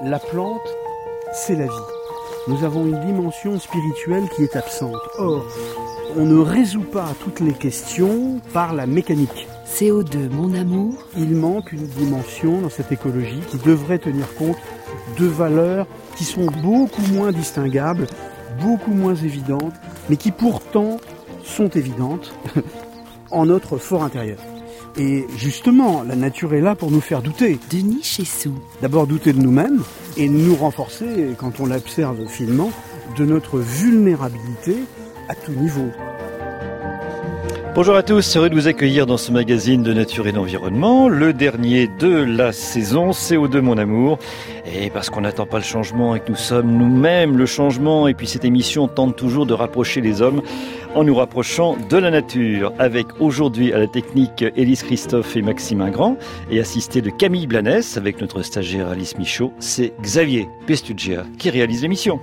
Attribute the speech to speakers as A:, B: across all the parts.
A: La plante, c'est la vie. Nous avons une dimension spirituelle qui est absente. Or, on ne résout pas toutes les questions par la mécanique.
B: CO2, mon amour.
A: Il manque une dimension dans cette écologie qui devrait tenir compte de valeurs qui sont beaucoup moins distinguables, beaucoup moins évidentes, mais qui pourtant sont évidentes en notre fort intérieur. Et justement, la nature est là pour nous faire douter.
B: Denis Chessou.
A: D'abord douter de nous-mêmes et nous renforcer, quand on l'observe finement, de notre vulnérabilité à tout niveau.
C: Bonjour à tous, heureux de vous accueillir dans ce magazine de nature et d'environnement, le dernier de la saison, CO2 mon amour. Et parce qu'on n'attend pas le changement et que nous sommes nous-mêmes le changement, et puis cette émission tente toujours de rapprocher les hommes en nous rapprochant de la nature, avec aujourd'hui à la technique Élise Christophe et Maxime Ingrand, et assisté de Camille Blanès avec notre stagiaire Alice Michaud, c'est Xavier Pestugia qui réalise l'émission.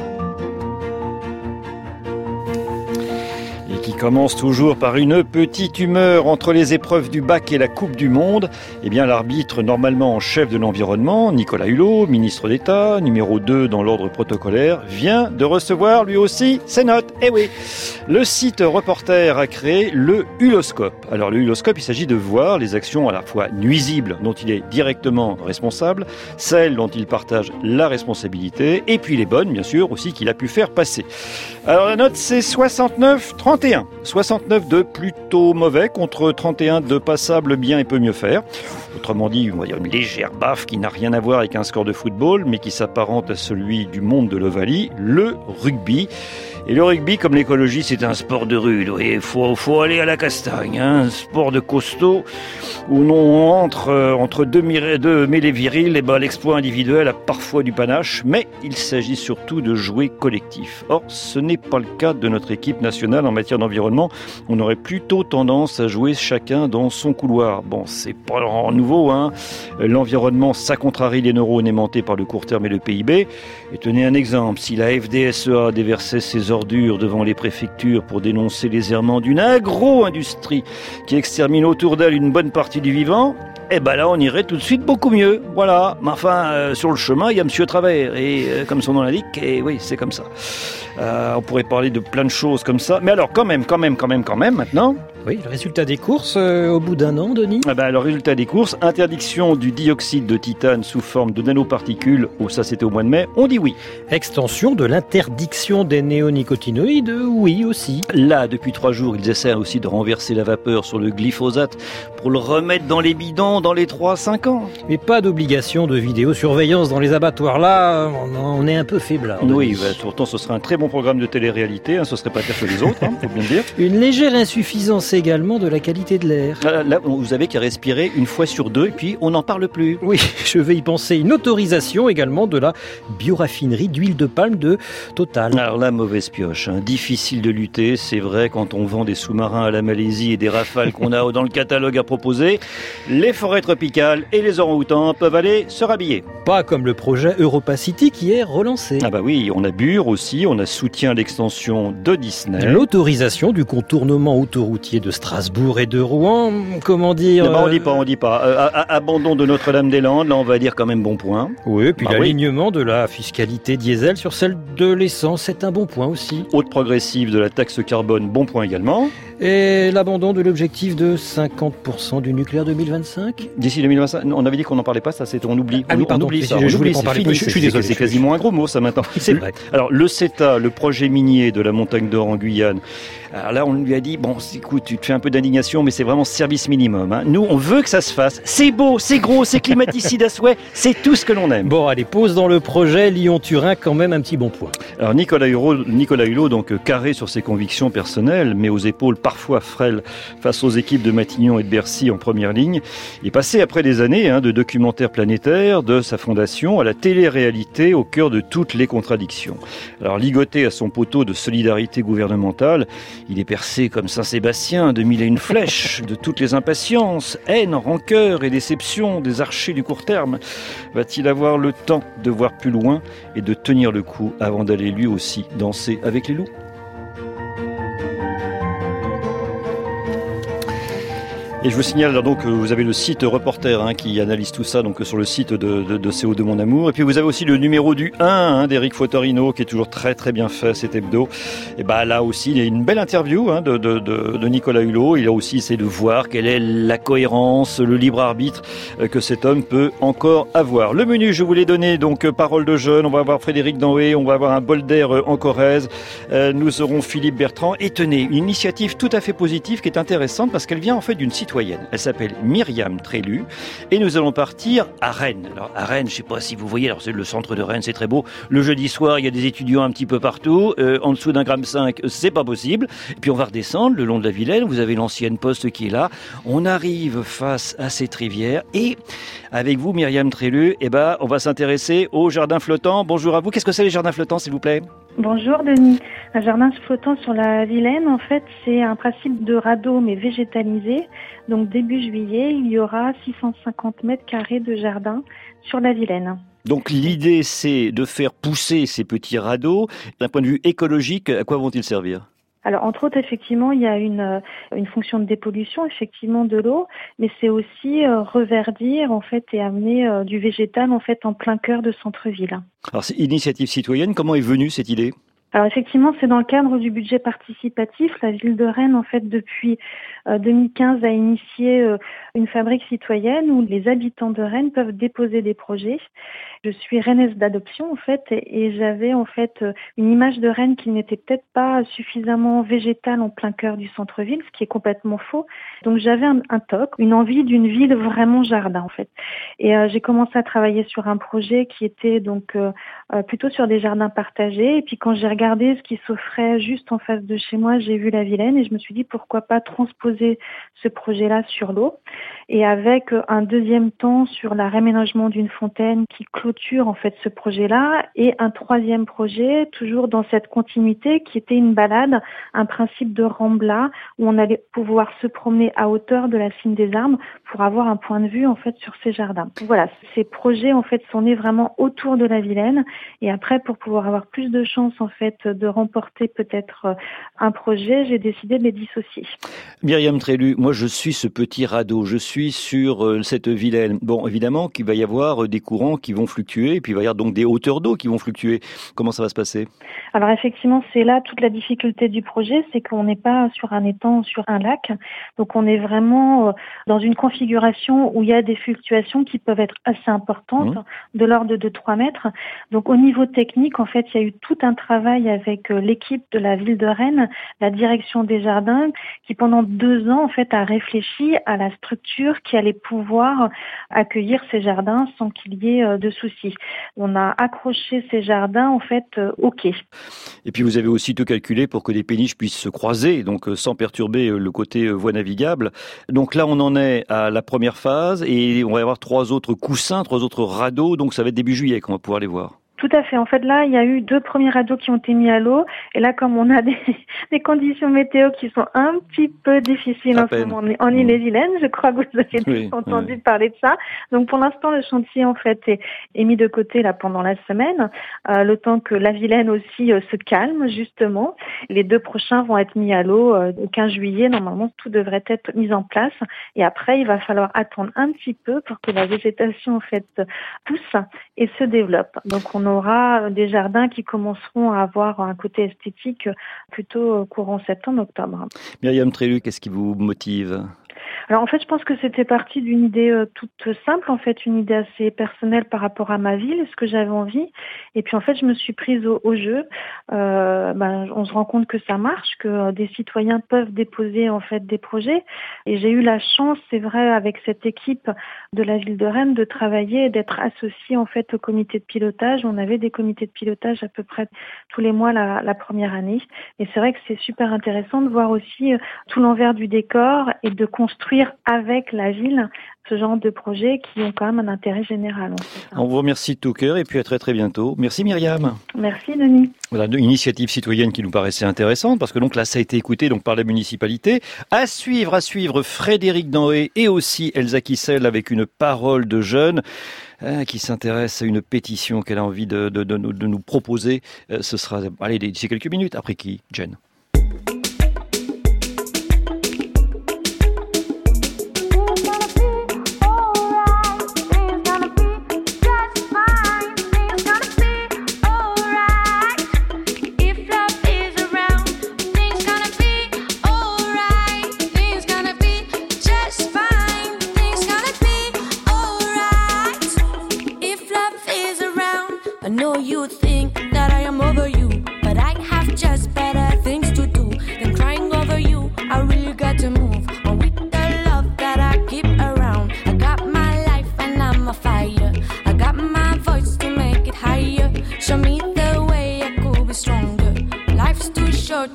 C: Qui commence toujours par une petite humeur entre les épreuves du bac et la Coupe du Monde. Eh bien, l'arbitre normalement en chef de l'environnement, Nicolas Hulot, ministre d'État, numéro 2 dans l'ordre protocolaire, vient de recevoir lui aussi ses notes. Eh oui, le site Reporter a créé le Huloscope. Alors le Huloscope, il s'agit de voir les actions à la fois nuisibles dont il est directement responsable, celles dont il partage la responsabilité, et puis les bonnes, bien sûr, aussi qu'il a pu faire passer. Alors la note, c'est 69-31. 69 de plutôt mauvais contre 31 de passable, bien et peut mieux faire. Autrement dit, on va dire une légère baffe qui n'a rien à voir avec un score de football, mais qui s'apparente à celui du monde de l'Ovalie, le rugby. Et le rugby, comme l'écologie, c'est un sport de rude. Il faut aller à la castagne, hein. Un sport de costaud où on entre deux mêlées viriles. Et ben, l'exploit individuel a parfois du panache, mais il s'agit surtout de jouer collectif. Or, ce n'est pas le cas de notre équipe nationale en matière d'environnement. On aurait plutôt tendance à jouer chacun dans son couloir. Bon, c'est pas nouveau, hein. L'environnement, ça contrarie les neurones aimantés par le court terme et le PIB. Et tenez un exemple, si la FDSEA déversait ses ordures devant les préfectures pour dénoncer les errements d'une agro-industrie qui extermine autour d'elle une bonne partie du vivant, eh ben là on irait tout de suite beaucoup mieux. Voilà, mais enfin sur le chemin il y a Monsieur Travers et comme son nom l'indique, et oui c'est comme ça. On pourrait parler de plein de choses comme ça, mais alors quand même maintenant.
D: Oui, le résultat des courses au bout d'un an, Denis.
C: Le résultat des courses, interdiction du dioxyde de titane sous forme de nanoparticules, ça c'était au mois de mai, on dit oui.
D: Extension de l'interdiction des néonicotinoïdes, oui aussi.
C: Là, depuis 3 jours, ils essaient aussi de renverser la vapeur sur le glyphosate pour le remettre dans les bidons dans les 3-5 ans.
D: Mais pas d'obligation de vidéosurveillance dans les abattoirs. Là, on est un peu faiblard.
C: Oui, pourtant ce serait un très bon programme de télé-réalité, ce serait pas pire que les autres, faut bien le dire.
D: Une légère insuffisance également de la qualité de l'air.
C: Là, vous avez qu'à respirer une fois sur 2 et puis on n'en parle plus.
D: Oui, je vais y penser. Une autorisation également de la bioraffinerie d'huile de palme de Total.
C: Alors là, mauvaise pioche, hein. Difficile de lutter, c'est vrai, quand on vend des sous-marins à la Malaisie et des Rafales qu'on a dans le catalogue à proposer. Les forêts tropicales et les orang-outans peuvent aller se rhabiller.
D: Pas comme le projet Europa City qui est relancé.
C: Ah bah oui, on a Bure aussi, on a soutien à l'extension de Disney.
D: L'autorisation du contournement autoroutier de Strasbourg et de Rouen, comment dire...
C: On dit pas. Abandon de Notre-Dame-des-Landes, là on va dire quand même bon point.
D: Oui, puis l'alignement de la fiscalité diesel sur celle de l'essence, c'est un bon point aussi.
C: Haute progressive de la taxe carbone, bon point également.
D: Et l'abandon de l'objectif de 50% du nucléaire 2025 ?
C: D'ici 2025, on avait dit qu'on n'en parlait pas, ça on oublie.
D: On oublie ça. Je voulais pas en parler.
C: Je suis désolé, c'est quasiment un gros mot ça maintenant.
D: C'est vrai.
C: Alors le CETA, le projet minier de la Montagne d'Or en Guyane. Alors là, on lui a dit, écoute, tu te fais un peu d'indignation, mais c'est vraiment service minimum, hein. Nous, on veut que ça se fasse. C'est beau, c'est gros, c'est climaticide à souhait, c'est tout ce que l'on aime.
D: Bon, allez, pause dans le projet Lyon-Turin, quand même un petit bon point.
C: Alors Nicolas Hulot, donc carré sur ses convictions personnelles, mais aux épaules parfois frêles face aux équipes de Matignon et de Bercy en première ligne, est passé après des années de documentaires planétaires, de sa fondation à la télé-réalité au cœur de toutes les contradictions. Alors ligoté à son poteau de solidarité gouvernementale, il est percé comme Saint-Sébastien de 1001 flèches, de toutes les impatiences, haine, rancœur et déception des archers du court terme. Va-t-il avoir le temps de voir plus loin et de tenir le coup avant d'aller lui aussi danser avec les loups ? Et je vous signale donc que vous avez le site Reporter qui analyse tout ça donc sur le site de CO2 Mon Amour. Et puis vous avez aussi le numéro du 1 d'Éric Fotorino qui est toujours très très bien fait, cet hebdo. Et là aussi il y a une belle interview de Nicolas Hulot. Il a aussi essayé de voir quelle est la cohérence, le libre arbitre que cet homme peut encore avoir. Le menu, je vous l'ai donné, donc parole de jeunes, on va avoir Frédéric Danhé, on va avoir un bol d'air en Corrèze, nous aurons Philippe Bertrand. Et tenez, une initiative tout à fait positive qui est intéressante parce qu'elle vient en fait d'une citoyenne. Elle s'appelle Myriam Trélu et nous allons partir à Rennes. Alors à Rennes, je sais pas si vous voyez, alors c'est le centre de Rennes, c'est très beau. Le jeudi soir, il y a des étudiants un petit peu partout. En dessous d'un gramme 5, c'est pas possible. Et puis on va redescendre le long de la Vilaine. Vous avez l'ancienne poste qui est là. On arrive face à cette rivière et avec vous, Myriam Trélu, on va s'intéresser aux jardins flottants. Bonjour à vous. Qu'est-ce que c'est les jardins flottants, s'il vous plaît ?
E: Bonjour Denis. Un jardin flottant sur la Vilaine, en fait, c'est un principe de radeau mais végétalisé. Donc début juillet, il y aura 650 mètres carrés de jardin sur la Vilaine.
C: Donc l'idée, c'est de faire pousser ces petits radeaux. D'un point de vue écologique, à quoi vont-ils servir ?
E: Alors, entre autres, effectivement, il y a une fonction de dépollution, effectivement, de l'eau, mais c'est aussi reverdir, en fait, et amener du végétal, en fait, en plein cœur de centre-ville.
C: Alors, c'est initiative citoyenne. Comment est venue cette idée ?
E: Alors effectivement, c'est dans le cadre du budget participatif. La ville de Rennes, en fait, depuis 2015, a initié une fabrique citoyenne où les habitants de Rennes peuvent déposer des projets. Je suis rennaise d'adoption, en fait, et j'avais, en fait, une image de Rennes qui n'était peut-être pas suffisamment végétale en plein cœur du centre-ville, ce qui est complètement faux. Donc j'avais un toc, une envie d'une ville vraiment jardin, en fait. Et j'ai commencé à travailler sur un projet qui était donc plutôt sur des jardins partagés. Et puis quand j'ai regardé ce qui s'offrait juste en face de chez moi, j'ai vu la Vilaine et je me suis dit pourquoi pas transposer ce projet-là sur l'eau. Et avec un deuxième temps sur la réaménagement d'une fontaine qui clôture en fait ce projet-là, et un troisième projet toujours dans cette continuité qui était une balade, un principe de rambla où on allait pouvoir se promener à hauteur de la cime des arbres pour avoir un point de vue en fait sur ces jardins. Voilà, ces projets en fait sont nés vraiment autour de la Vilaine, et après pour pouvoir avoir plus de chances en fait de remporter peut-être un projet, j'ai décidé de les dissocier.
C: Myriam Trélu, moi je suis ce petit radeau, je suis sur cette Vilaine. Bon, évidemment qu'il va y avoir des courants qui vont fluctuer, et puis il va y avoir donc des hauteurs d'eau qui vont fluctuer. Comment ça va se passer ?
E: Alors effectivement, c'est là toute la difficulté du projet, c'est qu'on n'est pas sur un étang, sur un lac. Donc on est vraiment dans une configuration où il y a des fluctuations qui peuvent être assez importantes, de l'ordre de 3 mètres. Donc au niveau technique, en fait, il y a eu tout un travail avec l'équipe de la ville de Rennes, la direction des jardins, qui pendant 2 ans, en fait, a réfléchi à la structure qui allait pouvoir accueillir ces jardins sans qu'il y ait de soucis. On a accroché ces jardins, en fait, au quai.
C: Et puis vous avez aussi tout calculé pour que les péniches puissent se croiser, donc sans perturber le côté voie navigable. Donc là, on en est à la première phase et on va y avoir 3 autres coussins, 3 autres radeaux, donc ça va être début juillet qu'on va pouvoir les voir.
E: Tout à fait. En fait, là, il y a eu 2 premiers radeaux qui ont été mis à l'eau. Et là, comme on a des conditions météo qui sont un petit peu difficiles en ce moment en Ille-et-Vilaine, je crois que vous avez entendu parler de ça. Donc, pour l'instant, le chantier, en fait, est mis de côté là pendant la semaine, le temps que la Vilaine aussi se calme, justement. Les 2 prochains vont être mis à l'eau au 15 juillet. Normalement, tout devrait être mis en place. Et après, il va falloir attendre un petit peu pour que la végétation, en fait, pousse et se développe. Donc, on aura des jardins qui commenceront à avoir un côté esthétique plutôt courant septembre-octobre.
C: Myriam Trélu, qu'est-ce qui vous motive ?
E: Alors en fait, je pense que c'était parti d'une idée toute simple, en fait, une idée assez personnelle par rapport à ma ville, ce que j'avais envie. Et puis en fait, je me suis prise au jeu. On se rend compte que ça marche, que des citoyens peuvent déposer en fait des projets. Et j'ai eu la chance, c'est vrai, avec cette équipe de la ville de Rennes, de travailler et d'être associée en fait au comité de pilotage. On avait des comités de pilotage à peu près tous les mois la première année. Et c'est vrai que c'est super intéressant de voir aussi tout l'envers du décor et de construire avec la ville ce genre de projets qui ont quand même un intérêt général.
C: On vous remercie de tout cœur et puis à très très bientôt. Merci Myriam.
E: Merci Denis.
C: Voilà une initiative citoyenne qui nous paraissait intéressante parce que donc là ça a été écouté donc par la municipalité. À suivre Frédéric Danhé et aussi Elsa Kissel avec une parole de jeune qui s'intéresse à une pétition qu'elle a envie de nous proposer. Ce sera d'ici quelques minutes. Après qui, Jen ?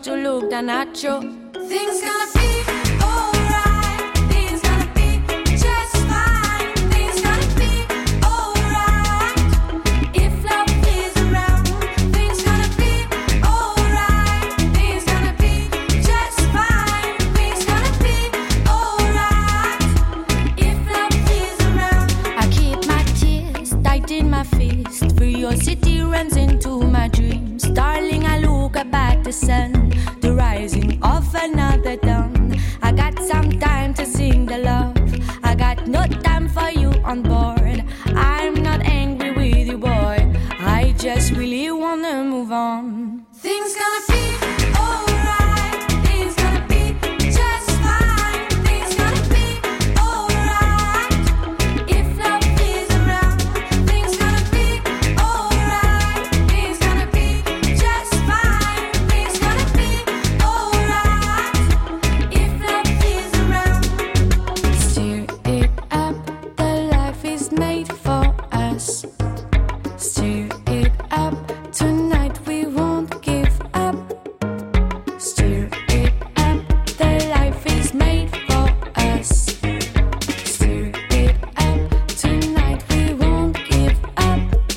F: to look the natural. Things gonna be alright. Things gonna be just fine. Things gonna be alright. If love is around, things gonna be alright. Things gonna be just fine. Things gonna be alright. If love is around, I keep my tears tight in my fist. Curiosity runs into my dreams. Darling, I look up at the sun, the rising of another dawn. I got some time to sing the love. I got no time for you on board. I'm not angry with you, boy. I just really wanna move on. Things gonna be alright. Things gonna be just fine. Things gonna be alright. If love is around, things gonna be alright. Things gonna be just fine. Things gonna be alright. If love is around, stir it up. The life is made for us. Stir it up. Tonight we won't give up. Stir it up. The life is made for us. Stir it up. Tonight we won't give up.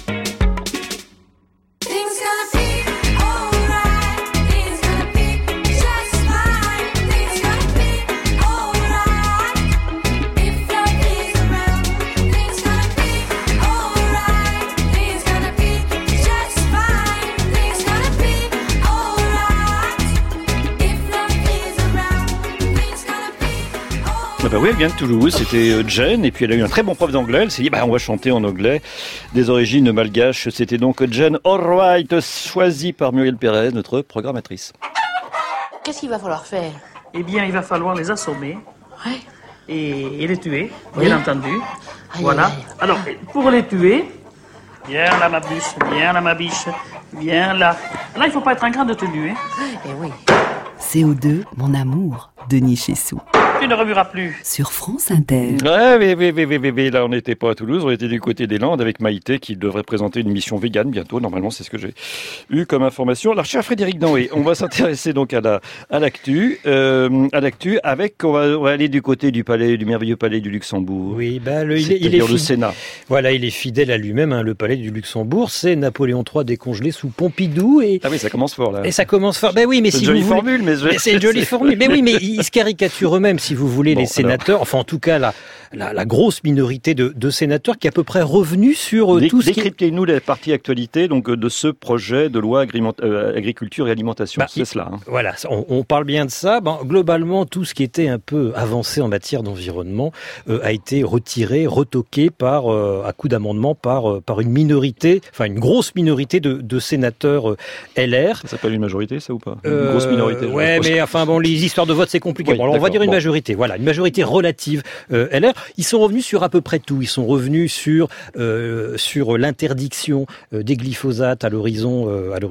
F: Things gonna be alright. Things gonna be just fine. Things gonna be alright. If love is around, things gonna be alright. Things gonna be just fine. Things gonna be alright. If love is around, things gonna be alright.
C: Ah bah oui, elle vient de Toulouse, c'était Jen, et puis elle a eu un très bon prof d'anglais, elle s'est dit, on va chanter en anglais, des origines malgaches, c'était donc Jen Allright, choisie par Muriel Pérez, notre programmatrice.
G: Qu'est-ce qu'il va falloir faire?
H: Eh bien, il va falloir les assommer
G: Ouais.
H: et les tuer,
G: Oui.
H: bien entendu.
G: Aïe,
H: Voilà.
G: aïe, aïe.
H: Alors, pour les tuer, viens là, ma bûche, viens là, ma biche, viens là. Là, il faut pas être un grand de tenue, hein.
G: Eh oui.
B: CO2, mon amour, Denis Chessou.
H: Tu ne remueras plus.
B: Sur France Inter.
C: Ouais, mais là on n'était pas à Toulouse, on était du côté des Landes avec Maïté qui devrait présenter une émission végane bientôt, normalement c'est ce que j'ai eu comme information. Alors cher Frédéric Danoué, on va s'intéresser donc à l'actu, avec, on va aller du côté du merveilleux palais du Luxembourg.
D: Oui, il
C: C'est-à-dire
D: est
C: le Sénat.
D: Voilà, il est fidèle à lui-même, hein, le palais du Luxembourg, c'est Napoléon III décongelé sous Pompidou et
C: Ah oui, ça commence fort là.
D: et ça commence fort. Ben oui, mais
C: C'est
D: si
C: une jolie
D: vous voulez,
C: formule, mais
D: c'est une jolie formule. Mais oui, mais ils se caricaturent eux-mêmes, si vous voulez,
C: Bon,
D: les sénateurs. Enfin, en tout cas, la grosse minorité de sénateurs qui est à peu près revenue sur tout ce qui...
C: Décryptez-nous la partie actualité donc de ce projet de loi agriculture et alimentation. C'est cela. Hein.
D: Voilà, on parle bien de ça. Globalement, tout ce qui était un peu avancé en matière d'environnement a été retiré, retoqué à coup d'amendement par une minorité, enfin une grosse minorité de sénateurs LR.
C: Ça s'appelle une majorité, ça ou pas? Une grosse minorité.
D: Ouais, mais enfin les histoires de vote c'est compliqué.
C: Oui,
D: alors on va dire une majorité. Voilà, une majorité relative LR. Ils sont revenus sur à peu près tout. Ils sont revenus sur l'interdiction des glyphosates à l'horizon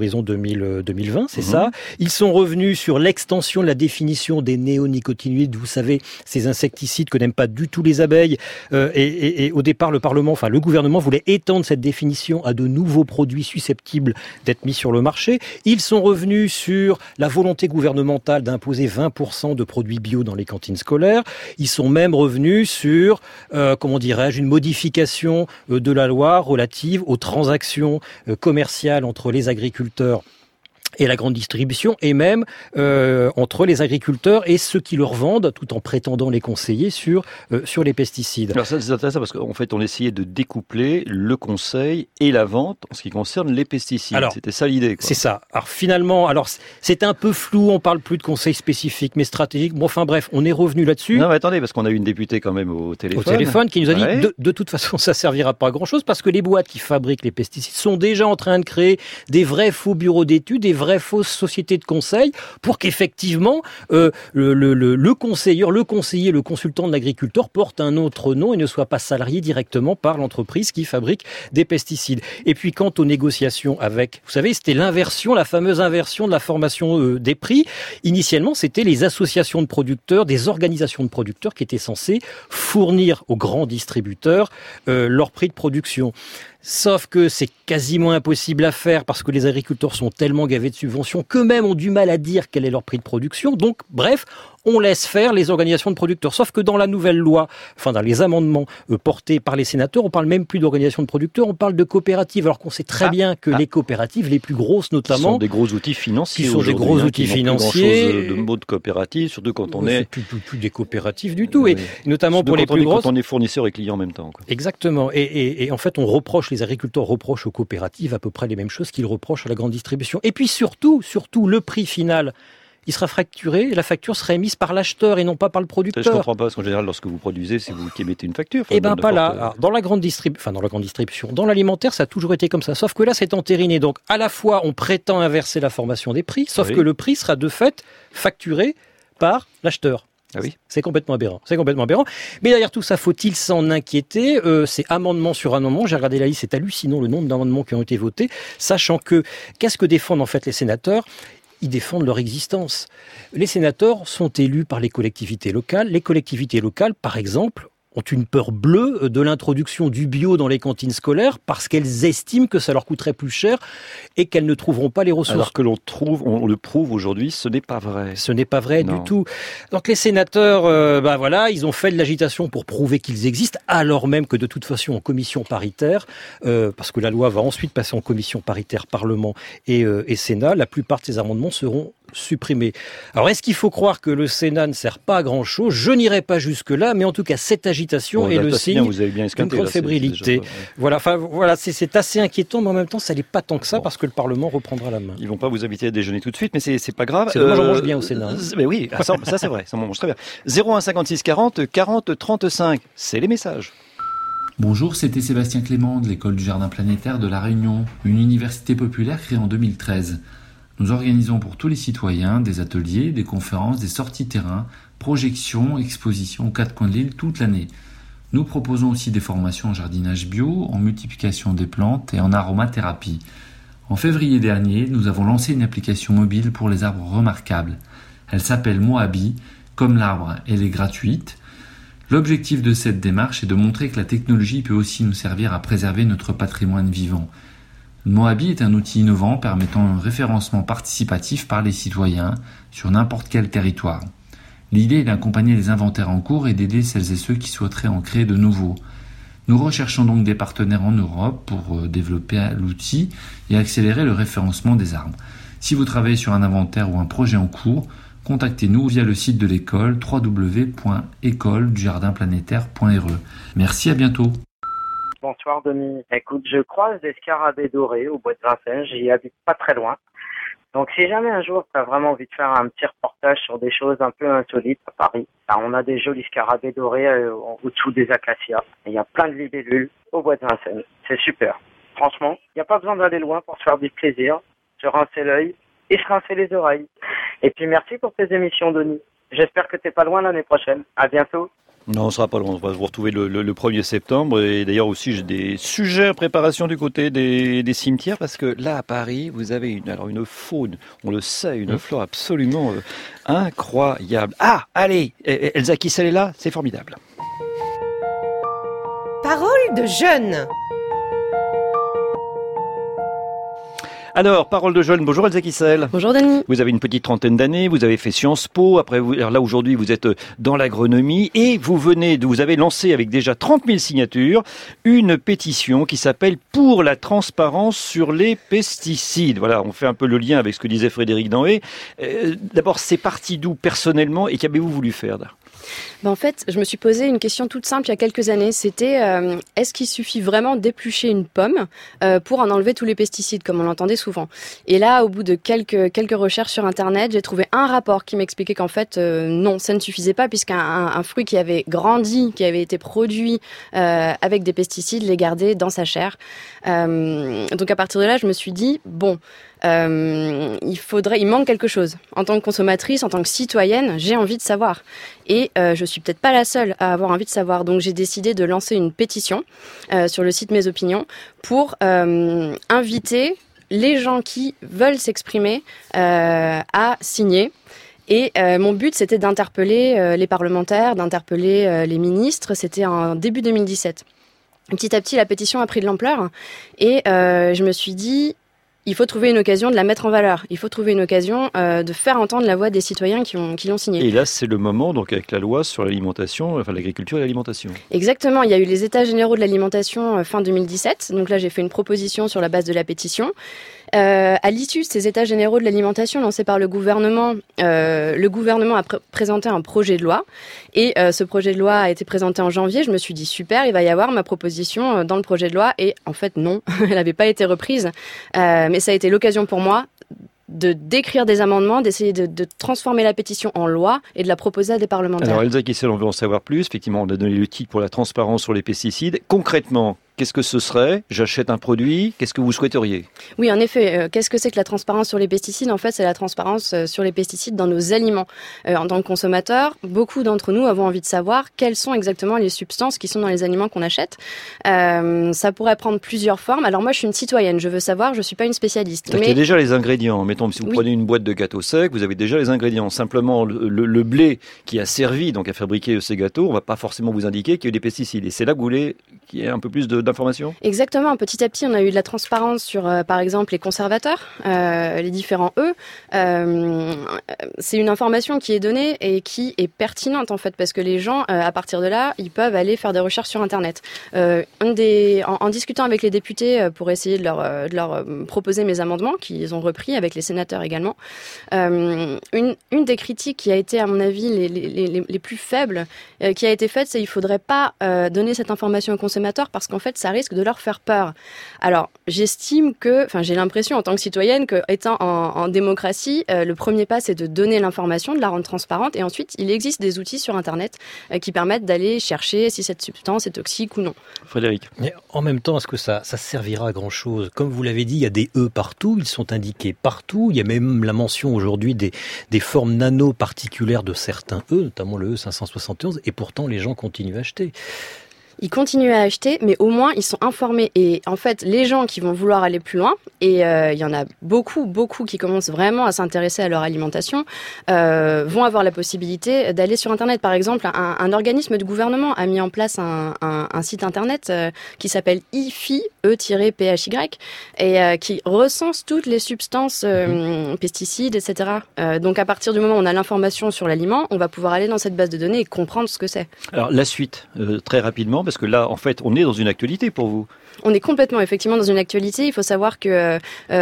D: 2020, c'est ça. Ils sont revenus sur l'extension de la définition des néonicotinoïdes. Vous savez, ces insecticides que n'aiment pas du tout les abeilles. Et au départ, le gouvernement voulait étendre cette définition à de nouveaux produits susceptibles d'être mis sur le marché. Ils sont revenus sur la volonté gouvernementale d'imposer 20% de produits bio dans les cantines scolaires. Ils sont même revenus sur, une modification de la loi relative aux transactions commerciales entre les agriculteurs et la grande distribution, et même entre les agriculteurs et ceux qui leur vendent, tout en prétendant les conseiller sur les pesticides.
C: Alors ça, c'est intéressant parce qu'en fait, on essayait de découpler le conseil et la vente en ce qui concerne les pesticides. Alors, c'était ça l'idée, quoi.
D: C'est ça. Alors finalement, c'est un peu flou, on parle plus de conseils spécifiques, mais stratégiques. Bon, enfin bref, on est revenu là-dessus.
C: Non, mais attendez, parce qu'on a eu une députée quand même au téléphone
D: qui nous a dit de toute façon, ça servira pas à grand-chose parce que les boîtes qui fabriquent les pesticides sont déjà en train de créer des vrais faux bureaux d'études, des vraies fausses sociétés de conseil pour qu'effectivement le conseiller, le consultant de l'agriculteur porte un autre nom et ne soit pas salarié directement par l'entreprise qui fabrique des pesticides. Et puis quant aux négociations avec, vous savez, c'était la fameuse inversion de la formation des prix. Initialement, c'était les associations de producteurs, des organisations de producteurs qui étaient censées fournir aux grands distributeurs leur prix de production. Sauf que c'est quasiment impossible à faire parce que les agriculteurs sont tellement gavés de subventions qu'eux-mêmes ont du mal à dire quel est leur prix de production. Donc, bref, on laisse faire les organisations de producteurs. Sauf que dans la nouvelle loi, enfin dans les amendements portés par les sénateurs, on parle même plus d'organisations de producteurs, on parle de coopératives. Alors qu'on sait très bien que les coopératives, les plus grosses notamment,
C: qui sont des gros outils financiers.
D: Qui sont des gros outils financiers.
C: Plus grand chose de mot de coopérative, surtout quand on est
D: plus des coopératives du tout, et notamment pour les plus grosses.
C: Quand on est fournisseur et client en même temps. Quoi.
D: Exactement. Et en fait, les agriculteurs reprochent aux coopératives à peu près les mêmes choses qu'ils reprochent à la grande distribution. Et puis surtout, le prix final, il sera facturé, et la facture sera émise par l'acheteur et non pas par le producteur.
C: Je ne comprends pas, parce qu'en général, lorsque vous produisez, c'est vous qui émettez une facture.
D: Eh bien, pas là. Alors, dans la grande distribution, dans l'alimentaire, ça a toujours été comme ça. Sauf que là, c'est entériné. Donc, à la fois, on prétend inverser la formation des prix, sauf que le prix sera de fait facturé par l'acheteur.
C: Ah oui.
D: C'est complètement aberrant. Mais derrière tout ça, faut-il s'en inquiéter ? C'est amendement sur amendement. J'ai regardé la liste, c'est hallucinant le nombre d'amendements qui ont été votés, sachant que qu'est-ce que défendent en fait les sénateurs ? Ils défendent leur existence. Les sénateurs sont élus par les collectivités locales. Les collectivités locales, par exemple, ont une peur bleue de l'introduction du bio dans les cantines scolaires parce qu'elles estiment que ça leur coûterait plus cher et qu'elles ne trouveront pas les ressources.
C: Alors que on le prouve aujourd'hui, ce n'est pas vrai.
D: Ce n'est pas vrai du tout. Donc les sénateurs, ils ont fait de l'agitation pour prouver qu'ils existent, alors même que de toute façon en commission paritaire, parce que la loi va ensuite passer en commission paritaire Parlement et Sénat, la plupart de ces amendements seront supprimés. Alors est-ce qu'il faut croire que le Sénat ne sert pas à grand-chose ? Je n'irai pas jusque-là, mais en tout cas cette agitation est le signe d'une grande fébrilité. Voilà, c'est assez inquiétant, mais en même temps ça n'est pas tant que ça parce que le Parlement reprendra la main.
C: Ils vont pas vous inviter à déjeuner tout de suite, mais c'est pas grave.
D: C'est dommage, on mange bien au Sénat.
C: Mais oui, ça c'est vrai, ça mange très bien. 01 56 40 40 35, c'est les messages.
I: Bonjour, c'était Sébastien Clément de l'école du Jardin Planétaire de La Réunion, une université populaire créée en 2013. Nous organisons pour tous les citoyens des ateliers, des conférences, des sorties terrain, projections, expositions aux quatre coins de l'île toute l'année. Nous proposons aussi des formations en jardinage bio, en multiplication des plantes et en aromathérapie. En février dernier, nous avons lancé une application mobile pour les arbres remarquables. Elle s'appelle Moabi, comme l'arbre, elle est gratuite. L'objectif de cette démarche est de montrer que la technologie peut aussi nous servir à préserver notre patrimoine vivant. Moabi est un outil innovant permettant un référencement participatif par les citoyens sur n'importe quel territoire. L'idée est d'accompagner les inventaires en cours et d'aider celles et ceux qui souhaiteraient en créer de nouveaux. Nous recherchons donc des partenaires en Europe pour développer l'outil et accélérer le référencement des arbres. Si vous travaillez sur un inventaire ou un projet en cours, contactez-nous via le site de l'école www.écoledujardinplanétaire.re. Merci, à bientôt.
J: Bonsoir Denis. Écoute, je croise des scarabées dorés au bois de Vincennes, j'y habite pas très loin. Donc si jamais un jour tu as vraiment envie de faire un petit reportage sur des choses un peu insolites à Paris, on a des jolis scarabées dorés au-dessous des acacias. Il y a plein de libellules au bois de Vincennes. C'est super. Franchement, il n'y a pas besoin d'aller loin pour se faire du plaisir, se rincer l'œil et se rincer les oreilles. Et puis merci pour tes émissions Denis. J'espère que t'es pas loin l'année prochaine. À bientôt.
C: Non, on sera pas loin. On va vous retrouver le 1er septembre. Et d'ailleurs aussi, j'ai des sujets en préparation du côté des cimetières parce que là, à Paris, vous avez une faune, on le sait, une flore absolument incroyable. Ah, allez, Elsa Kissel est là, c'est formidable.
K: Parole de jeune.
C: Alors, parole de jeune, bonjour Elsa Kissel.
K: Bonjour Denis.
C: Vous avez une petite trentaine d'années, vous avez fait Sciences Po, alors là aujourd'hui vous êtes dans l'agronomie et vous avez lancé avec déjà 30 000 signatures une pétition qui s'appelle « Pour la transparence sur les pesticides ». Voilà, on fait un peu le lien avec ce que disait Frédéric Danhé. D'abord, c'est parti d'où personnellement et qu'avez-vous voulu faire là ?
K: En fait, je me suis posé une question toute simple il y a quelques années. C'était est-ce qu'il suffit vraiment d'éplucher une pomme pour en enlever tous les pesticides, comme on l'entendait souvent. Et là, au bout de quelques recherches sur Internet, j'ai trouvé un rapport qui m'expliquait qu'en fait, non, ça ne suffisait pas, puisqu'un fruit qui avait grandi, qui avait été produit avec des pesticides, les gardait dans sa chair. Donc à partir de là, je me suis dit, il manque quelque chose. En tant que consommatrice, en tant que citoyenne, j'ai envie de savoir. Et je suis peut-être pas la seule à avoir envie de savoir. Donc j'ai décidé de lancer une pétition sur le site Mes Opinions pour inviter les gens qui veulent s'exprimer à signer. Et mon but, c'était d'interpeller les parlementaires, d'interpeller les ministres. C'était en début 2017. petit à petit, la pétition a pris de l'ampleur et je me suis dit, il faut trouver une occasion de la mettre en valeur. Il faut trouver une occasion de faire entendre la voix des citoyens qui l'ont signée.
C: Et là, c'est le moment, donc avec la loi sur l'alimentation, enfin l'agriculture et l'alimentation.
K: Exactement. Il y a eu les États généraux de l'alimentation fin 2017. Donc là, j'ai fait une proposition sur la base de la pétition. À l'issue de ces États généraux de l'alimentation lancés par le gouvernement a présenté un projet de loi. Et ce projet de loi a été présenté en janvier. Je me suis dit, super, il va y avoir ma proposition dans le projet de loi. Et en fait, non, elle n'avait pas été reprise. Mais ça a été l'occasion pour moi d'écrire des amendements, d'essayer de transformer la pétition en loi et de la proposer à des parlementaires.
C: Alors Elsa Kissel, on veut en savoir plus. Effectivement, on a donné le titre pour la transparence sur les pesticides. Concrètement, qu'est-ce que ce serait ? J'achète un produit, qu'est-ce que vous souhaiteriez ?
K: Oui, en effet, qu'est-ce que c'est que la transparence sur les pesticides ? En fait, c'est la transparence sur les pesticides dans nos aliments. En tant que consommateur, beaucoup d'entre nous avons envie de savoir quelles sont exactement les substances qui sont dans les aliments qu'on achète. Ça pourrait prendre plusieurs formes. Alors moi, je suis une citoyenne, je veux savoir, je ne suis pas une spécialiste.
C: Il y a déjà les ingrédients. Mettons, si vous prenez une boîte de gâteaux secs, vous avez déjà les ingrédients. Simplement, le blé qui a servi donc à fabriquer ces gâteaux, on ne va pas forcément vous indiquer qu'il y a eu des pesticides. Et c'est là que vous voulez qu'il y ait un peu plus d'informations ?
K: Exactement. Petit à petit, on a eu de la transparence sur, par exemple, les conservateurs, les différents E. C'est une information qui est donnée et qui est pertinente, en fait, parce que les gens, à partir de là, ils peuvent aller faire des recherches sur Internet. En discutant avec les députés pour essayer de leur proposer mes amendements, qu'ils ont repris avec les sénateurs également, une des critiques qui a été, à mon avis, les plus faibles, qui a été faite, c'est qu'il ne faudrait pas donner cette information aux consommateurs parce qu'en fait, ça risque de leur faire peur. Alors, j'ai l'impression en tant que citoyenne que, étant en démocratie, le premier pas, c'est de donner l'information, de la rendre transparente, et ensuite, il existe des outils sur Internet qui permettent d'aller chercher si cette substance est toxique ou non.
C: Frédéric.
D: Mais en même temps, est-ce que ça servira à grand-chose ? Comme vous l'avez dit, il y a des E partout, ils sont indiqués partout, il y a même la mention aujourd'hui des formes nano-particulières de certains E, notamment le E571, et pourtant les gens continuent à acheter.
K: Ils continuent à acheter, mais au moins ils sont informés. Et en fait, les gens qui vont vouloir aller plus loin, et il y en a beaucoup qui commencent vraiment à s'intéresser à leur alimentation, vont avoir la possibilité d'aller sur Internet. Par exemple, un organisme de gouvernement a mis en place un site Internet qui s'appelle IFI, E-PHY, et qui recense toutes les substances pesticides, etc. Donc à partir du moment où on a l'information sur l'aliment, on va pouvoir aller dans cette base de données et comprendre ce que c'est.
C: Alors la suite, très rapidement, parce que là, en fait, on est dans une actualité pour vous.
K: On est complètement, effectivement, dans une actualité. Il faut savoir que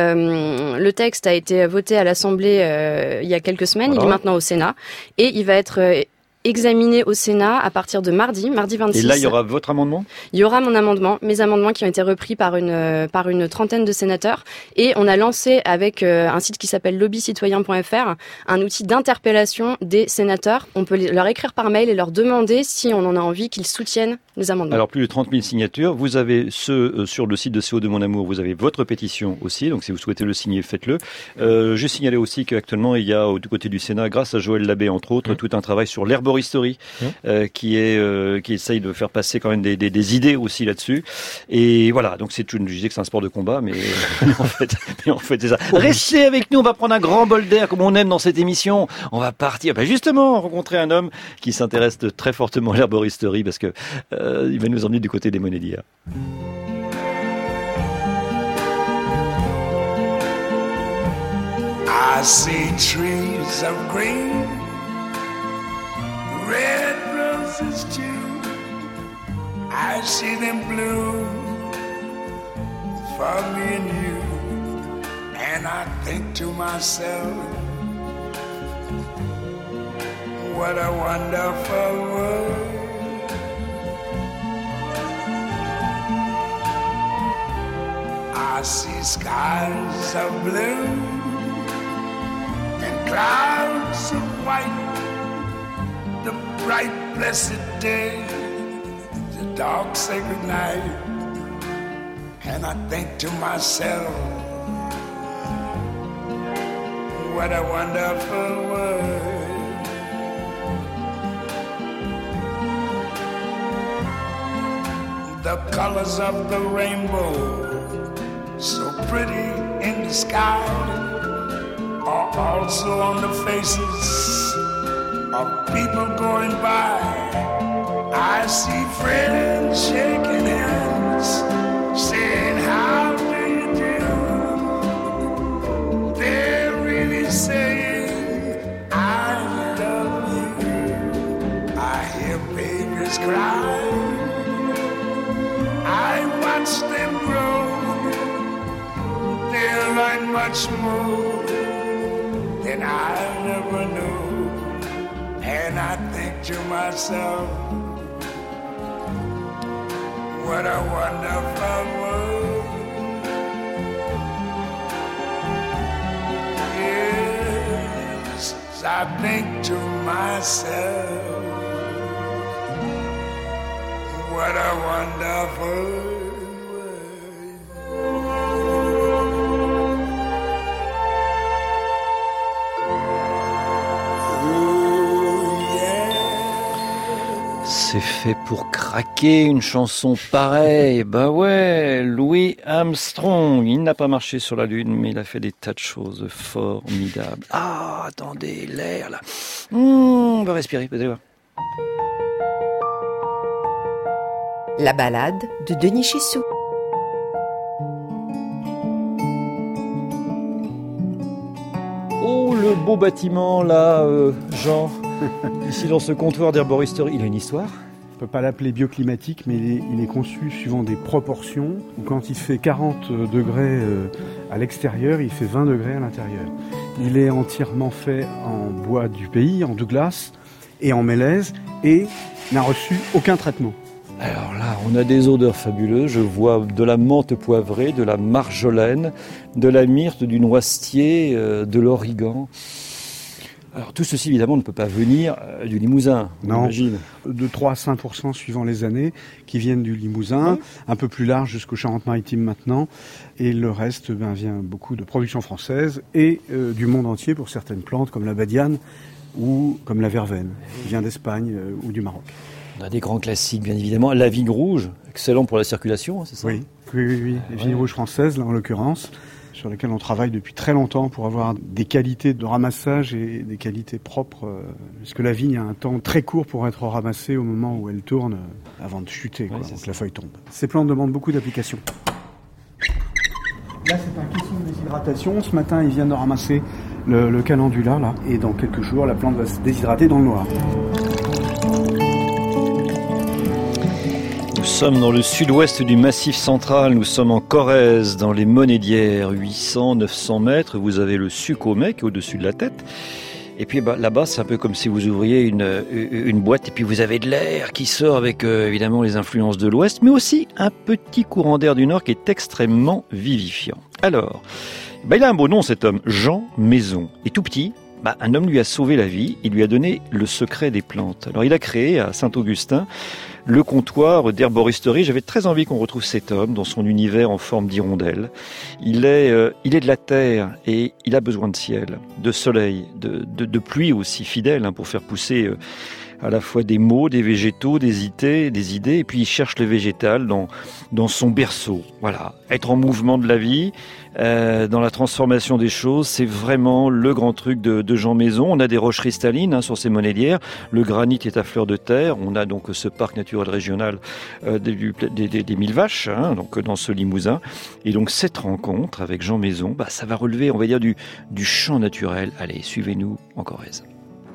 K: le texte a été voté à l'Assemblée il y a quelques semaines. Voilà. Il est maintenant au Sénat. Et il va être examiné au Sénat à partir de mardi 26.
C: Et là, il y aura votre amendement ?
K: Il y aura mon amendement, mes amendements qui ont été repris par une trentaine de sénateurs. Et on a lancé avec un site qui s'appelle lobbycitoyen.fr un outil d'interpellation des sénateurs. On peut leur écrire par mail et leur demander si on en a envie qu'ils soutiennent les amendements.
C: Alors, plus de 30 000 signatures. Vous avez ceux sur le site de CO2 Mon Amour, vous avez votre pétition aussi. Donc, si vous souhaitez le signer, faites-le. Je signalais aussi qu'actuellement, il y a du côté du Sénat, grâce à Joël Labbé, entre autres, tout un travail sur l'herboristerie qui essaye de faire passer quand même des idées aussi là-dessus. Et voilà, donc je disais que c'est un sport de combat, mais en fait c'est ça. Restez avec nous, on va prendre un grand bol d'air comme on aime dans cette émission. On va partir, justement, rencontrer un homme qui s'intéresse très fortement à l'herboristerie parce que il va nous emmener du côté des Monédières.
L: I see trees of green, red roses too. I see them bloom for me and you. And I think to myself, what a wonderful world. I see skies of blue and clouds of white, the bright blessed day, the dark sacred night. And I think to myself, what a wonderful world. The colors of the rainbow, so pretty in the sky, are also on the faces of people going by. I see friends shaking hands much more than I never knew. And I think to myself, what a wonderful world. Yes, I think to myself, what a wonderful
C: C'est fait pour craquer une chanson pareille. Bah ouais, Louis Armstrong. Il n'a pas marché sur la Lune, mais il a fait des tas de choses formidables. Ah, attendez, l'air là. On va respirer, vous allez voir.
B: La balade de Denis Chessou.
C: Oh, le beau bâtiment là, Jean. Ici dans ce comptoir d'herboristerie, il a une histoire.
A: On ne peut pas l'appeler bioclimatique, mais il est conçu suivant des proportions. Quand il fait 40 degrés à l'extérieur, il fait 20 degrés à l'intérieur. Il est entièrement fait en bois du pays, en Douglas et en mélèze, et n'a reçu aucun traitement.
C: Alors là, on a des odeurs fabuleuses. Je vois de la menthe poivrée, de la marjolaine, de la myrte, du noisetier, de l'origan. Alors tout ceci évidemment ne peut pas venir du Limousin,
A: non,
C: j'imagine.
A: De 3 à 5% suivant les années qui viennent du Limousin, un peu plus large jusqu'aux Charentes-Maritimes maintenant, et le reste vient beaucoup de production française et du monde entier pour certaines plantes comme la badiane ou comme la verveine, qui vient d'Espagne ou du Maroc.
C: On a des grands classiques bien évidemment, la vigne rouge, excellent pour la circulation, c'est ça ?
A: Oui, les vignes rouges françaises là en l'occurrence, sur lesquelles on travaille depuis très longtemps pour avoir des qualités de ramassage et des qualités propres, puisque la vigne a un temps très court pour être ramassée au moment où elle tourne avant de chuter, donc la feuille tombe. Ces plantes demandent beaucoup d'applications. Là, c'est un caisson de déshydratation. Ce matin, ils viennent de ramasser le calendula, là, et dans quelques jours, la plante va se déshydrater dans le noir.
C: Nous sommes dans le sud-ouest du Massif central, nous sommes en Corrèze, dans les Monédières, 800-900 mètres, vous avez le Suc-au-Mec au-dessus de la tête, et puis là-bas c'est un peu comme si vous ouvriez une boîte, et puis vous avez de l'air qui sort avec évidemment les influences de l'ouest, mais aussi un petit courant d'air du nord qui est extrêmement vivifiant. Alors, il a un beau nom cet homme, Jean Maison, et tout petit, un homme lui a sauvé la vie, il lui a donné le secret des plantes. Alors il a créé à Saint-Augustin le comptoir d'herboristerie. J'avais très envie qu'on retrouve cet homme dans son univers en forme d'hirondelle. Il est de la terre et il a besoin de ciel, de soleil, de pluie aussi fidèle pour faire pousser à la fois des mots, des végétaux, des idées, et puis il cherche le végétal dans son berceau. Voilà, être en mouvement de la vie, dans la transformation des choses, c'est vraiment le grand truc de Jean Maison. On a des roches cristallines sur ces Monédières, le granit est à fleur de terre, on a donc ce parc naturel régional des 1000 vaches, donc dans ce Limousin. Et donc cette rencontre avec Jean Maison, ça va relever, on va dire, du champ naturel. Allez, suivez-nous en Corrèze.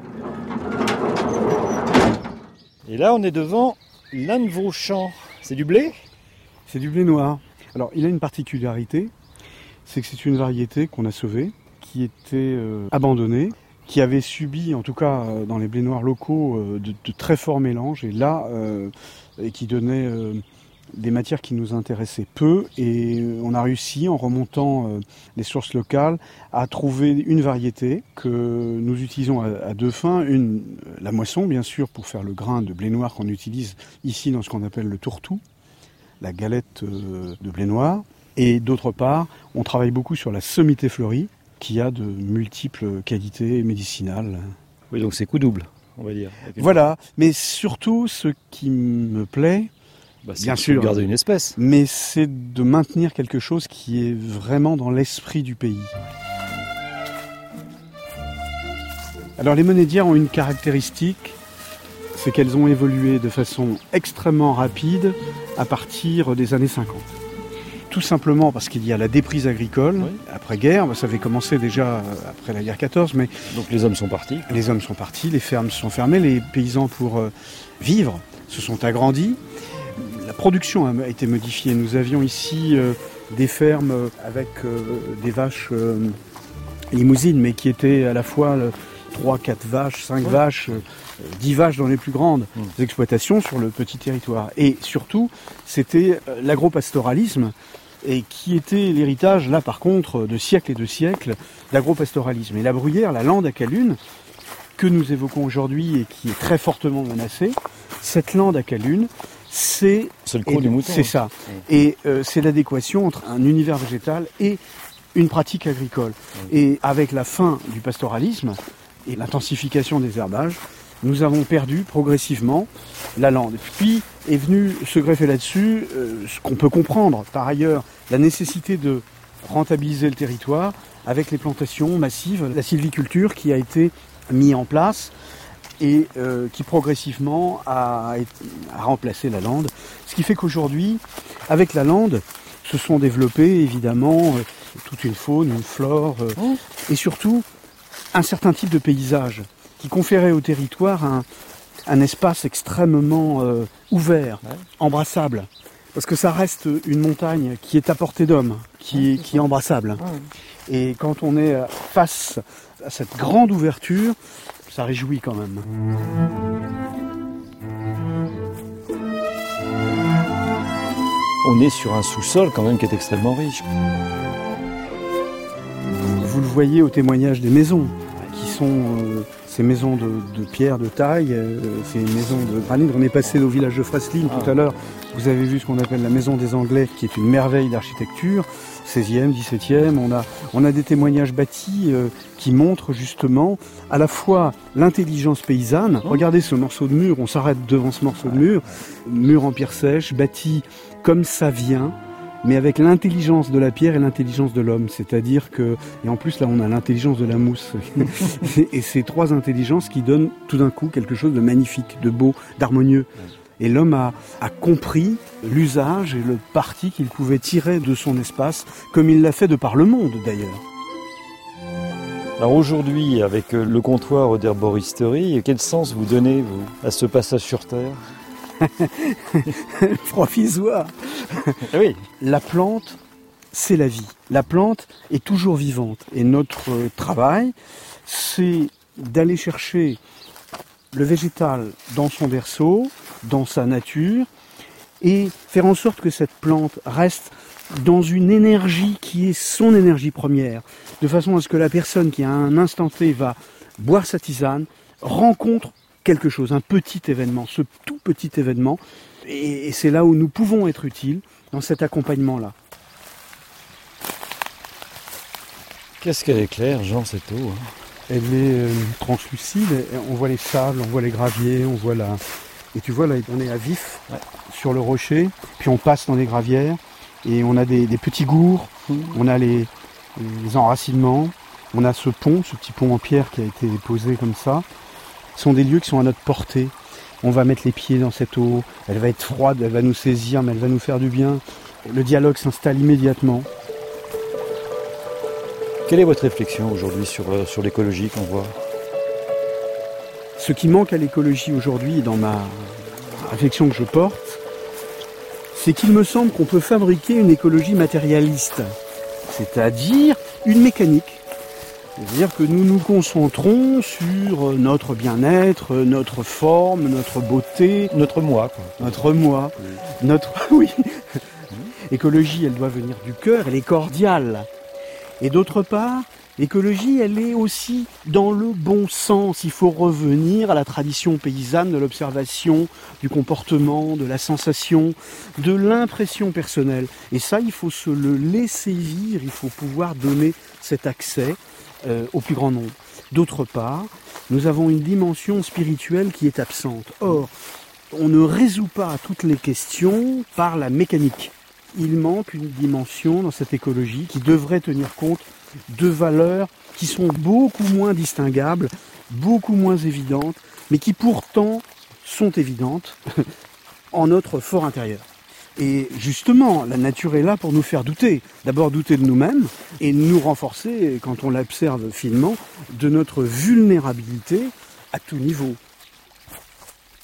C: Et là, on est devant l'un de vos champs. C'est du blé ?
A: C'est du blé noir. Alors, il a une particularité, c'est que c'est une variété qu'on a sauvée, qui était abandonnée, qui avait subi, en tout cas dans les blés noirs locaux, de très forts mélanges, et là, et qui donnait des matières qui nous intéressaient peu, et on a réussi, en remontant les sources locales, à trouver une variété que nous utilisons à deux fins. Une, la moisson, bien sûr, pour faire le grain de blé noir qu'on utilise ici dans ce qu'on appelle le tourtou, la galette de blé noir. Et d'autre part, on travaille beaucoup sur la sommité fleurie, qui a de multiples qualités médicinales.
C: Oui, donc c'est coup double, on va dire.
A: Voilà, mais surtout, ce qui me plaît, bien sûr,
C: garder une espèce.
A: Mais c'est de maintenir quelque chose qui est vraiment dans l'esprit du pays. Alors les Monédières ont une caractéristique, c'est qu'elles ont évolué de façon extrêmement rapide à partir des années 50. Tout simplement parce qu'il y a la déprise agricole, après-guerre, ça avait commencé déjà après la guerre 14, mais...
C: Donc les hommes sont partis.
A: Les hommes sont partis, les fermes se sont fermées, les paysans pour vivre se sont agrandis. La production a été modifiée. Nous avions ici des fermes avec des vaches limousines, mais qui étaient à la fois 3, 4 vaches, 5 vaches, 10 vaches dans les plus grandes exploitations sur le petit territoire. Et surtout, c'était l'agropastoralisme, et qui était l'héritage, là par contre, de siècles et de siècles d'agropastoralisme. Et la bruyère, la lande à Calune, que nous évoquons aujourd'hui et qui est très fortement menacée, cette lande à Calune, c'est
C: le gros du mouton.
A: C'est ça. Et c'est l'adéquation entre un univers végétal et une pratique agricole. Et avec la fin du pastoralisme et l'intensification des herbages, nous avons perdu progressivement la lande. Puis est venu se greffer là-dessus ce qu'on peut comprendre. Par ailleurs, la nécessité de rentabiliser le territoire avec les plantations massives, la sylviculture qui a été mise en place et qui progressivement a remplacé la lande. Ce qui fait qu'aujourd'hui, avec la lande, se sont développées évidemment toute une faune, une flore et surtout un certain type de paysage qui conférait au territoire un espace extrêmement ouvert, embrassable. Parce que ça reste une montagne qui est à portée d'homme, qui est embrassable. Et quand on est face à cette grande ouverture, ça réjouit quand même.
C: On est sur un sous-sol quand même qui est extrêmement riche.
A: Vous le voyez au témoignage des maisons, qui sont ces maisons de pierre de taille, ces maisons de granit. On est passé au village de Fraslin tout à l'heure. Vous avez vu ce qu'on appelle la maison des Anglais, qui est une merveille d'architecture, 16e, 17e. On a des témoignages bâtis qui montrent justement à la fois l'intelligence paysanne. Regardez ce morceau de mur, on s'arrête devant ce morceau de mur en pierre sèche, bâti comme ça vient, mais avec l'intelligence de la pierre et l'intelligence de l'homme. C'est-à-dire que, et en plus là on a l'intelligence de la mousse, et ces trois intelligences qui donnent tout d'un coup quelque chose de magnifique, de beau, d'harmonieux. Et l'homme a compris l'usage et le parti qu'il pouvait tirer de son espace, comme il l'a fait de par le monde d'ailleurs.
C: Alors aujourd'hui, avec le comptoir d'herboristerie, quel sens vous donnez, vous, à ce passage sur Terre ?
A: Provisoire.
C: Oui.
A: La plante, c'est la vie. La plante est toujours vivante. Et notre travail, c'est d'aller chercher le végétal dans son berceau, dans sa nature, et faire en sorte que cette plante reste dans une énergie qui est son énergie première, de façon à ce que la personne qui à un instant T va boire sa tisane rencontre quelque chose, un petit événement, ce tout petit événement, et c'est là où nous pouvons être utiles dans cet accompagnement-là.
C: Qu'est-ce qu'elle est claire, Jean, cette eau, hein ?
A: Elle est translucide, on voit les sables, on voit les graviers, on voit la... Et tu vois, là, on est à vif, sur le rocher, puis on passe dans les gravières, et on a des petits gours, on a les enracinements, on a ce pont, ce petit pont en pierre qui a été posé comme ça. Ce sont des lieux qui sont à notre portée. On va mettre les pieds dans cette eau, elle va être froide, elle va nous saisir, mais elle va nous faire du bien. Le dialogue s'installe immédiatement.
C: Quelle est votre réflexion aujourd'hui sur l'écologie qu'on voit ?
A: Ce qui manque à l'écologie aujourd'hui, dans ma réflexion que je porte, c'est qu'il me semble qu'on peut fabriquer une écologie matérialiste, c'est-à-dire une mécanique. C'est-à-dire que nous nous concentrons sur notre bien-être, notre forme, notre beauté.
C: Notre moi, quoi.
A: Notre moi. Oui. Écologie, elle doit venir du cœur, elle est cordiale. Et d'autre part, l'écologie, elle est aussi dans le bon sens. Il faut revenir à la tradition paysanne de l'observation, du comportement, de la sensation, de l'impression personnelle. Et ça, il faut se le laisser vivre, il faut pouvoir donner cet accès au plus grand nombre. D'autre part, nous avons une dimension spirituelle qui est absente. Or, on ne résout pas toutes les questions par la mécanique. Il manque une dimension dans cette écologie qui devrait tenir compte de valeurs qui sont beaucoup moins distinguables, beaucoup moins évidentes, mais qui pourtant sont évidentes en notre fort intérieur. Et justement, la nature est là pour nous faire douter. D'abord douter de nous-mêmes et nous renforcer, quand on l'observe finement, de notre vulnérabilité à tout niveau.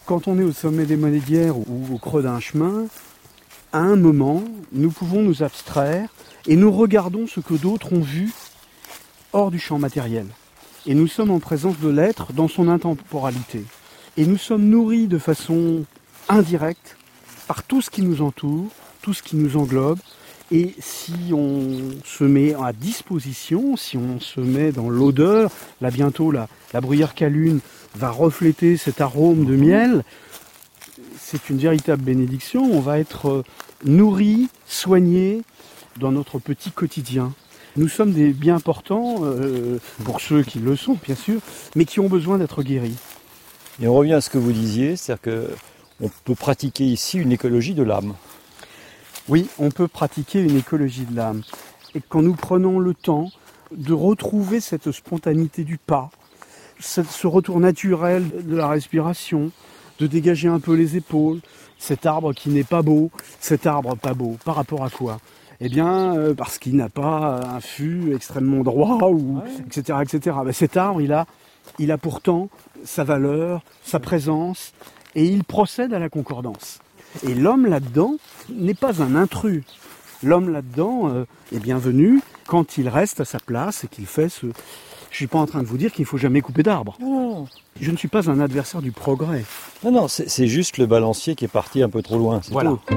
A: Quand on est au sommet des monédières ou au creux d'un chemin, à un moment, nous pouvons nous abstraire et nous regardons ce que d'autres ont vu hors du champ matériel. Et nous sommes en présence de l'être dans son intemporalité. Et nous sommes nourris de façon indirecte par tout ce qui nous entoure, tout ce qui nous englobe. Et si on se met à disposition, si on se met dans l'odeur, là bientôt la bruyère câlune va refléter cet arôme de miel, c'est une véritable bénédiction. On va être nourri, soigné dans notre petit quotidien. Nous sommes des bien portants, pour ceux qui le sont bien sûr, mais qui ont besoin d'être guéris.
C: Et on revient à ce que vous disiez, c'est-à-dire qu'on peut pratiquer ici une écologie de l'âme.
A: Oui, on peut pratiquer une écologie de l'âme. Et quand nous prenons le temps de retrouver cette spontanéité du pas, ce retour naturel de la respiration, de dégager un peu les épaules, cet arbre qui n'est pas beau, cet arbre pas beau, par rapport à quoi ? Eh bien, parce qu'il n'a pas un fût extrêmement droit, ou etc., etc. Ben, cet arbre, il a pourtant sa valeur, sa présence, et il procède à la concordance. Et l'homme là-dedans n'est pas un intrus. L'homme là-dedans est bienvenu quand il reste à sa place et qu'il fait ce... Je suis pas en train de vous dire qu'il ne faut jamais couper d'arbres.
C: Non.
A: Je ne suis pas un adversaire du progrès.
C: Non, c'est juste le balancier qui est parti un peu trop loin.
A: Voilà.
C: Tout.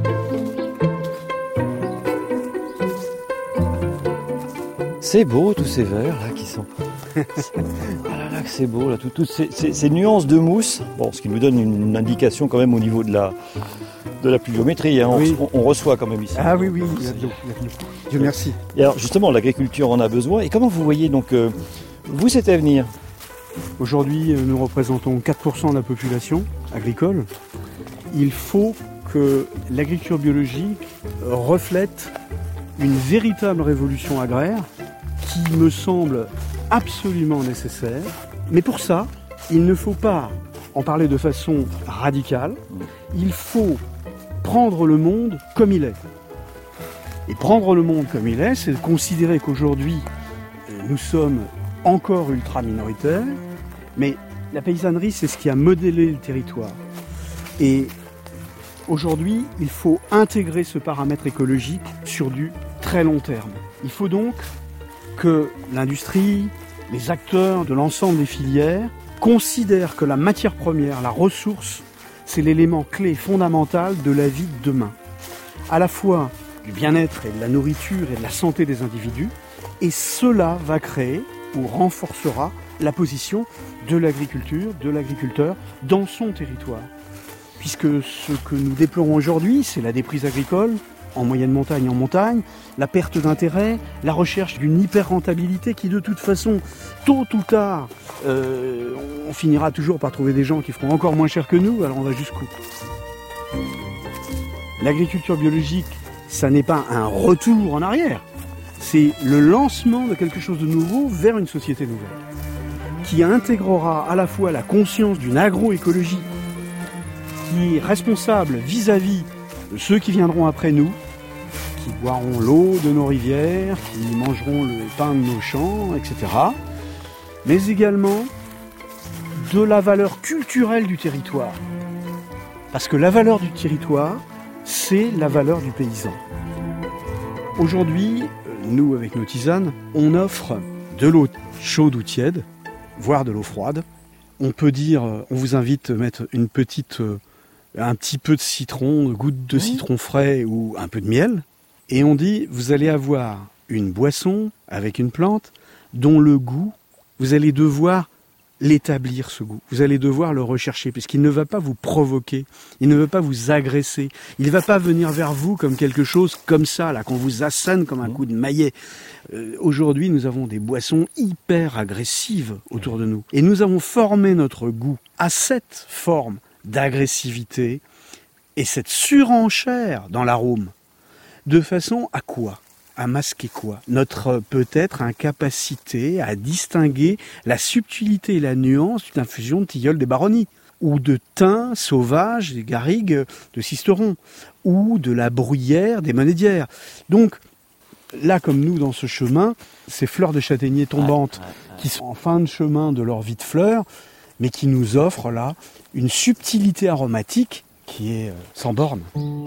C: C'est beau tous ces verres là qui sont... Ah là là que c'est beau là, toutes ces nuances de mousse. Bon, ce qui nous donne une indication quand même au niveau de la pluviométrie. Hein.
A: Oui.
C: On reçoit quand même ici.
A: Ah oui, il y a de l'eau. Dieu merci.
C: Et alors justement, l'agriculture en a besoin. Et comment vous voyez donc vous cet avenir ?
A: Aujourd'hui, nous représentons 4% de la population agricole. Il faut que l'agriculture biologique reflète une véritable révolution agraire qui me semble absolument nécessaire. Mais pour ça, il ne faut pas en parler de façon radicale. Il faut prendre le monde comme il est. Et prendre le monde comme il est, c'est de considérer qu'aujourd'hui, nous sommes encore ultra minoritaires, mais la paysannerie, c'est ce qui a modélé le territoire. Et aujourd'hui, il faut intégrer ce paramètre écologique sur du très long terme. Il faut donc que l'industrie, les acteurs de l'ensemble des filières considèrent que la matière première, la ressource, c'est l'élément clé fondamental de la vie de demain. À la fois du bien-être et de la nourriture et de la santé des individus, et cela va créer ou renforcera la position de l'agriculture, de l'agriculteur dans son territoire. Puisque ce que nous déplorons aujourd'hui, c'est la déprise agricole, en moyenne montagne, en montagne, la perte d'intérêt, la recherche d'une hyper-rentabilité qui de toute façon, tôt ou tard, on finira toujours par trouver des gens qui feront encore moins cher que nous, alors on va jusqu'où ? L'agriculture biologique, ça n'est pas un retour en arrière, c'est le lancement de quelque chose de nouveau vers une société nouvelle, qui intégrera à la fois la conscience d'une agroécologie qui est responsable vis-à-vis de ceux qui viendront après nous, qui boiront l'eau de nos rivières, qui mangeront le pain de nos champs, etc. Mais également de la valeur culturelle du territoire. Parce que la valeur du territoire, c'est la valeur du paysan. Aujourd'hui, nous, avec nos tisanes, on offre de l'eau chaude ou tiède, voire de l'eau froide. On peut dire, on vous invite à mettre un petit peu de citron, de gouttes de citron frais ou un peu de miel. Et on dit, vous allez avoir une boisson avec une plante dont le goût, vous allez devoir l'établir, ce goût. Vous allez devoir le rechercher, puisqu'il ne va pas vous provoquer, il ne va pas vous agresser, il ne va pas venir vers vous comme quelque chose comme ça, là, qu'on vous assène comme un coup de maillet. Aujourd'hui, nous avons des boissons hyper agressives autour de nous. Et nous avons formé notre goût à cette forme d'agressivité et cette surenchère dans l'arôme. De façon à quoi ? À masquer quoi ? Notre peut-être incapacité à distinguer la subtilité et la nuance d'une infusion de tilleul des baronnies, ou de thym sauvage des garrigues de Sisteron, ou de la bruyère des monédières. Donc, là comme nous dans ce chemin, ces fleurs de châtaignier tombantes qui sont en fin de chemin de leur vie de fleurs, mais qui nous offrent là une subtilité aromatique qui est sans borne.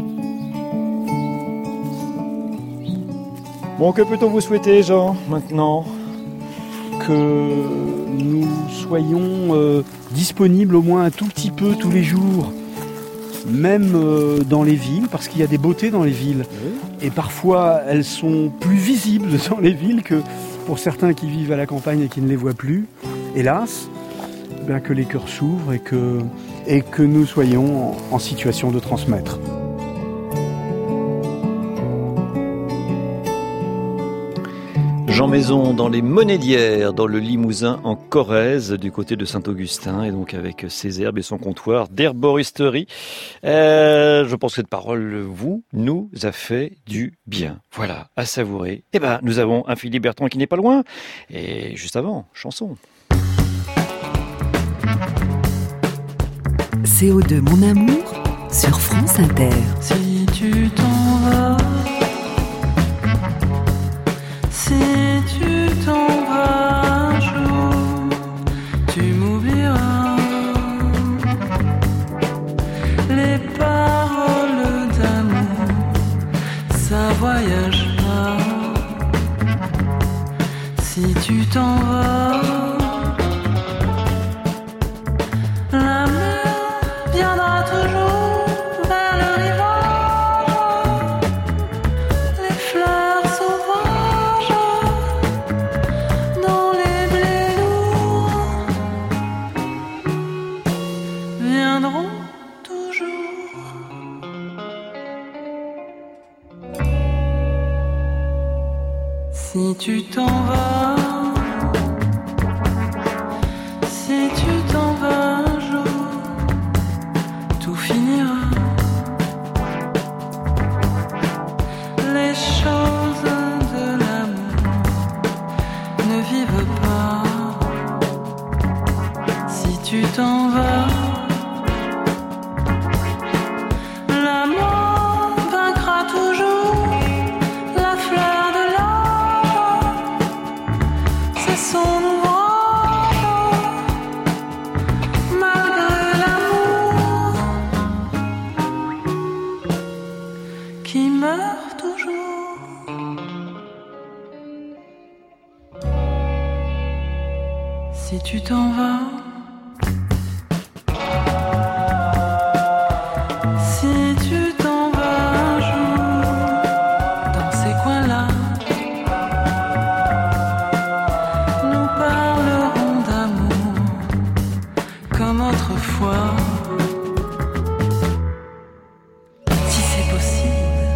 C: Bon, que peut-on vous souhaiter, Jean, maintenant ?
A: Que nous soyons disponibles au moins un tout petit peu tous les jours, même dans les villes, parce qu'il y a des beautés dans les villes. Et parfois, elles sont plus visibles dans les villes que pour certains qui vivent à la campagne et qui ne les voient plus. Hélas, bien que les cœurs s'ouvrent et que nous soyons en situation de transmettre.
C: Jean Maison dans les Monédières, dans le Limousin, en Corrèze, du côté de Saint-Augustin, et donc avec ses herbes et son comptoir d'herboristerie. Je pense que cette parole nous a fait du bien. Voilà, à savourer. Eh ben, nous avons un Philippe Bertrand qui n'est pas loin, et juste avant, chanson.
B: CO2 Mon Amour sur France Inter.
M: Si tu t'en vas, si tu t'en vas un jour, tu m'oublieras. Les paroles d'amour, ça voyage pas. Si tu t'en vas, la mer viendra toujours vers le rivage. Les fleurs sauvages dans les blés lourds viendront toujours. Si tu t'en vas, si tu t'en vas un jour, tout finira. Les choses de l'amour ne vivent pas. Si tu t'en vas, l'amour vaincra toujours la fleur de l'âge. C'est son ouvrage, malgré l'amour qui meurt toujours. Si tu t'en vas, si tu t'en vas un jour dans ces coins-là, nous parlerons d'amour comme autrefois. Si c'est possible.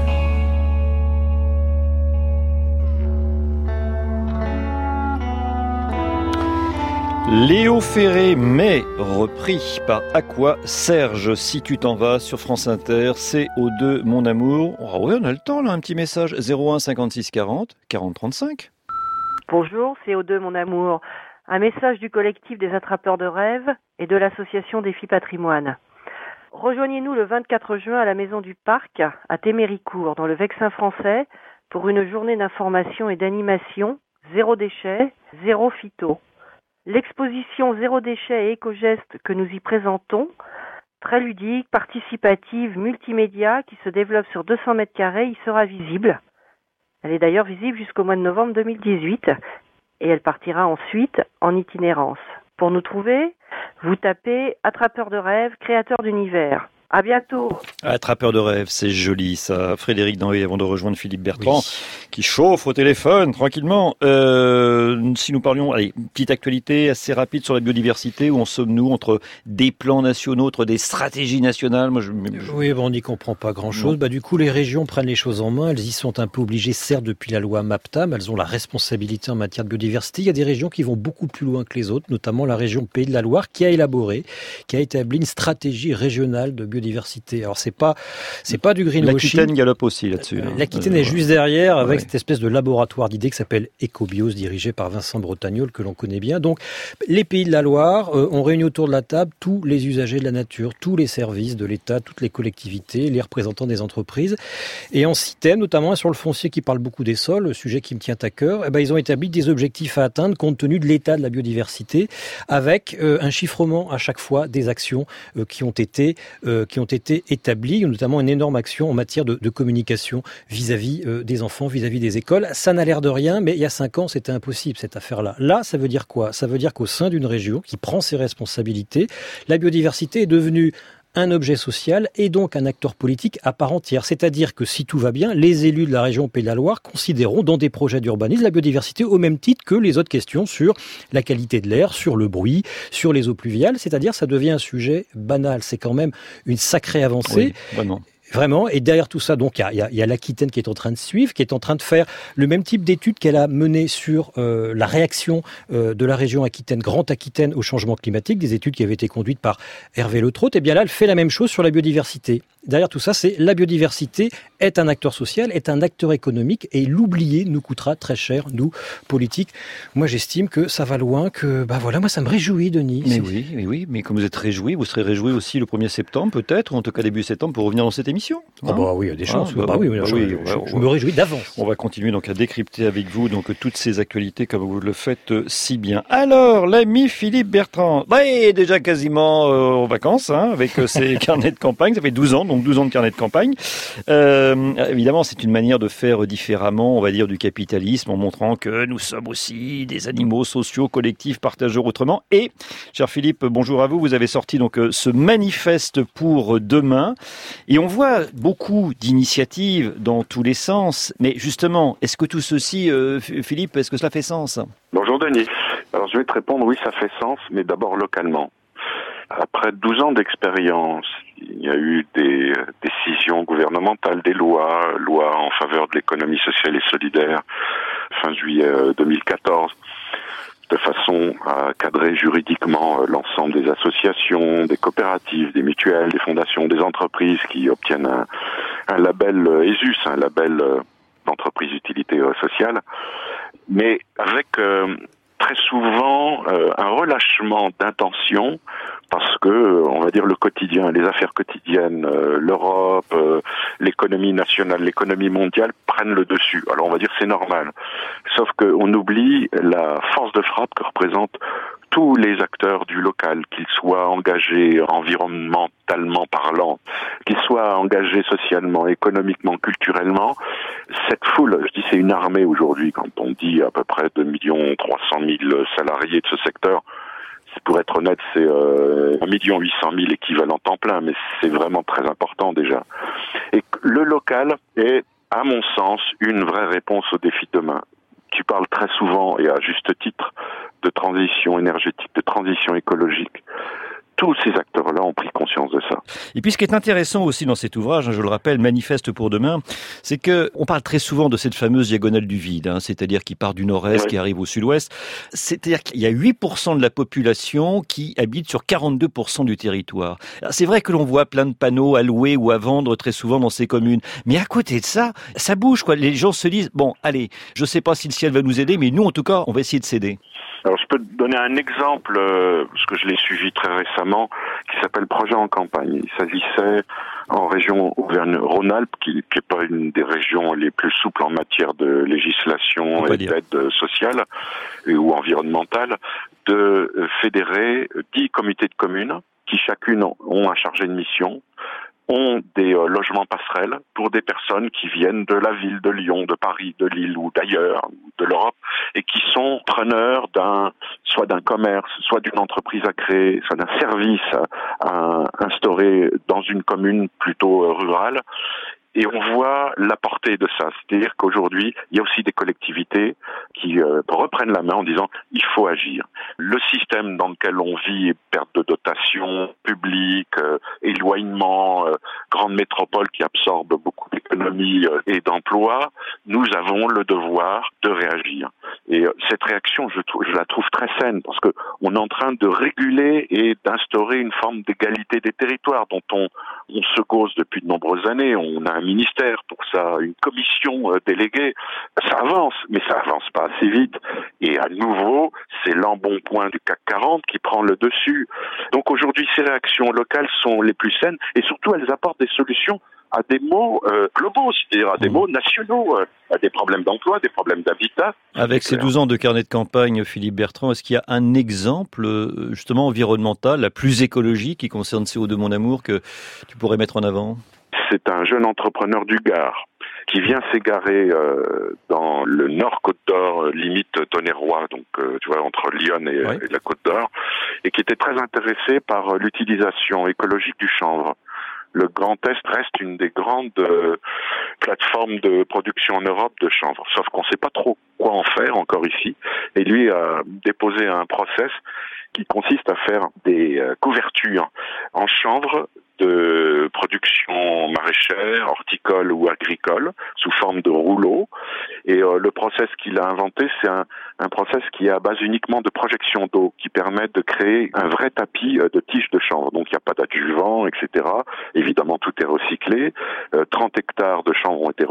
C: Léo Ferré, mais repris par Aqua Serge, si tu t'en vas sur France Inter, CO2 Mon Amour. Oh oui, on a le temps là, un petit message, 01 56 40 40 35.
N: Bonjour, CO2 Mon Amour. Un message du collectif des attrapeurs de rêves et de l'association Défi Patrimoine. Rejoignez-nous le 24 juin à la Maison du Parc, à Téméricourt, dans le Vexin français, pour une journée d'information et d'animation, zéro déchet, zéro phyto. L'exposition Zéro déchet et éco-gestes que nous y présentons, très ludique, participative, multimédia, qui se développe sur 200 mètres carrés, y sera visible. Elle est d'ailleurs visible jusqu'au mois de novembre 2018 et elle partira ensuite en itinérance. Pour nous trouver, vous tapez « Attrapeur de rêves, créateur d'univers ». À bientôt.
C: Attrapeur de rêves, c'est joli ça. Frédéric Danvé, avant de rejoindre Philippe Bertrand, qui chauffe au téléphone tranquillement. Si nous parlions, allez, petite actualité assez rapide sur la biodiversité, où en sommes-nous entre des plans nationaux, entre des stratégies nationales?
D: Oui, on n'y comprend pas grand-chose. Du coup, les régions prennent les choses en main. Elles y sont un peu obligées, certes, depuis la loi MAPTAM. Elles ont la responsabilité en matière de biodiversité. Il y a des régions qui vont beaucoup plus loin que les autres, notamment la région Pays de la Loire, qui a établi une stratégie régionale de biodiversité. Alors c'est pas du greenwashing.
C: L'Aquitaine galope aussi là-dessus.
D: L'Aquitaine est juste derrière avec cette espèce de laboratoire d'idées qui s'appelle Ecobios, dirigé par Vincent Bretagnol, que l'on connaît bien. Donc, les Pays de la Loire ont réuni autour de la table tous les usagers de la nature, tous les services de l'État, toutes les collectivités, les représentants des entreprises. Et en 6 thèmes, notamment sur le foncier qui parle beaucoup des sols, le sujet qui me tient à cœur, ils ont établi des objectifs à atteindre compte tenu de l'état de la biodiversité, avec un chiffrement à chaque fois des actions qui ont été établies, notamment une énorme action en matière de communication vis-à-vis des enfants, vis-à-vis des écoles. Ça n'a l'air de rien, mais il y a 5 ans, c'était impossible cette affaire-là. Là, ça veut dire quoi? Ça veut dire qu'au sein d'une région qui prend ses responsabilités, la biodiversité est devenue un objet social et donc un acteur politique à part entière. C'est-à-dire que si tout va bien, les élus de la région Pays de la Loire considéreront dans des projets d'urbanisme la biodiversité au même titre que les autres questions sur la qualité de l'air, sur le bruit, sur les eaux pluviales. C'est-à-dire ça devient un sujet banal. C'est quand même une sacrée avancée.
C: Oui, vraiment.
D: Vraiment, et derrière tout ça, donc il y a l'Aquitaine qui est en train de suivre, qui est en train de faire le même type d'études qu'elle a menées sur la réaction de la région Aquitaine, Grande Aquitaine, au changement climatique, des études qui avaient été conduites par Hervé Le Trott. Et bien là, elle fait la même chose sur la biodiversité. Derrière tout ça, c'est la biodiversité est un acteur social, est un acteur économique, et l'oublier nous coûtera très cher, nous, politiques. Moi, j'estime que ça va loin, que, moi, ça me réjouit, Denis.
C: Mais oui, mais comme vous êtes réjoui, vous serez réjoui aussi le 1er septembre, peut-être, ou en tout cas début septembre, pour revenir dans cette émission.
D: Oui, il y a des chances. Je me réjouis d'avance.
C: On va continuer donc à décrypter avec vous toutes ces actualités comme vous le faites si bien. Alors, l'ami Philippe Bertrand, il est déjà quasiment en vacances, avec ses carnets de campagne. Ça fait 12 ans, donc 12 ans de carnet de campagne. Évidemment, c'est une manière de faire différemment, on va dire, du capitalisme, en montrant que nous sommes aussi des animaux sociaux, collectifs, partageurs autrement. Et, cher Philippe, bonjour à vous. Vous avez sorti donc ce manifeste pour demain. Et on voit beaucoup d'initiatives dans tous les sens. Mais justement, est-ce que tout ceci, Philippe, est-ce que cela fait sens?
O: Bonjour Denis. Alors je vais te répondre, oui, ça fait sens, mais d'abord localement. Après 12 ans d'expérience, il y a eu des décisions gouvernementales, des lois en faveur de l'économie sociale et solidaire, fin juillet 2014, de façon à cadrer juridiquement l'ensemble des associations, des coopératives, des mutuelles, des fondations, des entreprises qui obtiennent un label ESUS, un label d'entreprise d'utilité sociale, mais avec très souvent un relâchement d'intention parce que, on va dire, le quotidien, les affaires quotidiennes, l'Europe, l'économie nationale, l'économie mondiale prennent le dessus. Alors on va dire c'est normal. Sauf qu'on oublie la force de frappe que représentent tous les acteurs du local, qu'ils soient engagés environnementalement parlant, qu'ils soient engagés socialement, économiquement, culturellement. Cette foule, je dis c'est une armée aujourd'hui, quand on dit à peu près 2 300 000 salariés de ce secteur. Pour être honnête, c'est 1 800 000 équivalents temps plein, mais c'est vraiment très important déjà. Et le local est, à mon sens, une vraie réponse aux défis de demain. Tu parles très souvent, et à juste titre, de transition énergétique, de transition écologique. Tous ces acteurs-là ont pris conscience de ça.
C: Et puis ce qui est intéressant aussi dans cet ouvrage, je le rappelle, Manifeste pour demain, c'est que on parle très souvent de cette fameuse diagonale du vide, c'est-à-dire qui part du nord-est, qui arrive au sud-ouest. C'est-à-dire qu'il y a 8% de la population qui habite sur 42% du territoire. Alors, c'est vrai que l'on voit plein de panneaux à louer ou à vendre très souvent dans ces communes, mais à côté de ça, ça bouge, quoi. Les gens se disent, bon, allez, je sais pas si le ciel va nous aider, mais nous, en tout cas, on va essayer de s'aider.
O: Alors je peux te donner un exemple, parce que je l'ai suivi très récemment, qui s'appelle Projet en campagne. Il s'agissait en région Auvergne-Rhône-Alpes, qui n'est pas une des régions les plus souples en matière de législation et d'aide sociale ou environnementale, de fédérer 10 comités de communes qui chacune ont un chargé de mission, ont des logements passerelles pour des personnes qui viennent de la ville de Lyon, de Paris, de Lille ou d'ailleurs, de l'Europe, et qui sont preneurs soit d'un commerce, soit d'une entreprise à créer, soit d'un service à instaurer dans une commune plutôt rurale. Et on voit la portée de ça. C'est-à-dire qu'aujourd'hui, il y a aussi des collectivités qui reprennent la main en disant « il faut agir ». Le système dans lequel on vit, perte de dotation publique, éloignement, grande métropole qui absorbe beaucoup d'économies et d'emplois, nous avons le devoir de réagir. Et cette réaction, je la trouve très saine parce que on est en train de réguler et d'instaurer une forme d'égalité des territoires dont on se cause depuis de nombreuses années. On a un ministère pour ça, une commission déléguée. Ça avance, mais ça avance pas assez vite. Et à nouveau, c'est l'embonpoint du CAC 40 qui prend le dessus. Donc aujourd'hui, ces réactions locales sont les plus saines et surtout, elles apportent des solutions à des maux globaux, c'est-à-dire à des maux nationaux, à des problèmes d'emploi, des problèmes d'habitat.
C: Avec ces 12 ans de carnet de campagne, Philippe Bertrand, est-ce qu'il y a un exemple justement environnemental, la plus écologique qui concerne CO2 Mon Amour que tu pourrais mettre en avant?
O: C'est un jeune entrepreneur du Gard qui vient s'égarer dans le Nord Côte d'Or, limite Tonnerroy, donc tu vois entre Lyon et la Côte d'Or, et qui était très intéressé par l'utilisation écologique du chanvre. Le Grand Est reste une des grandes plateformes de production en Europe de chanvre, sauf qu'on ne sait pas trop quoi en faire encore ici. Et lui a déposé un process qui consiste à faire des couvertures en chanvre de production maraîchère, horticole ou agricole, sous forme de rouleaux. Et le process qu'il a inventé, c'est un process qui est à base uniquement de projection d'eau, qui permet de créer un vrai tapis de tiges de chanvre. Donc il n'y a pas d'adjuvant, etc. Évidemment, tout est recyclé. 30 hectares de chanvre ont été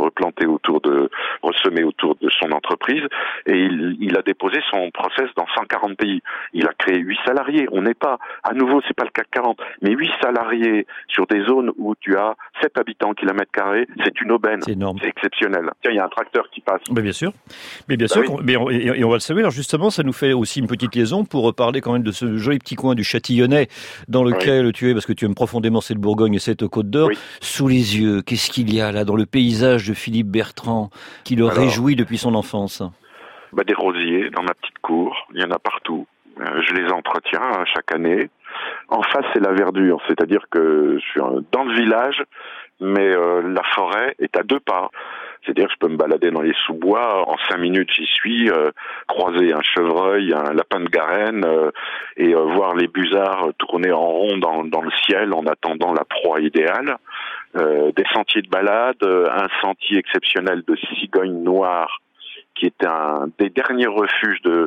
O: ressemés autour de son entreprise. Et il a déposé son process dans 140 pays. Il a créé 8 salariés. On n'est pas, à nouveau, c'est pas le CAC 40, mais 8 salariés sur des zones où tu as 7 habitants kilomètres carrés, c'est une aubaine.
C: C'est énorme.
O: C'est exceptionnel. Tiens, il y a un tracteur qui passe.
C: Mais bien sûr. Et on va le savoir. Alors justement, ça nous fait aussi une petite liaison pour parler quand même de ce joli petit coin du Châtillonnais dans lequel tu es, parce que tu aimes profondément cette Bourgogne et cette Côte d'Or. Oui. Sous les yeux, qu'est-ce qu'il y a là dans le paysage de Philippe Bertrand qui le réjouit depuis son enfance?
O: Des rosiers dans ma petite cour. Il y en a partout. Je les entretiens chaque année. En face, c'est la verdure, c'est-à-dire que je suis dans le village, mais la forêt est à 2 pas. C'est-à-dire que je peux me balader dans les sous-bois, en 5 minutes j'y suis, croiser un chevreuil, un lapin de Garenne, et voir les busards tourner en rond dans le ciel en attendant la proie idéale. Des sentiers de balade, un sentier exceptionnel de cigogne noire, qui est un des derniers refuges de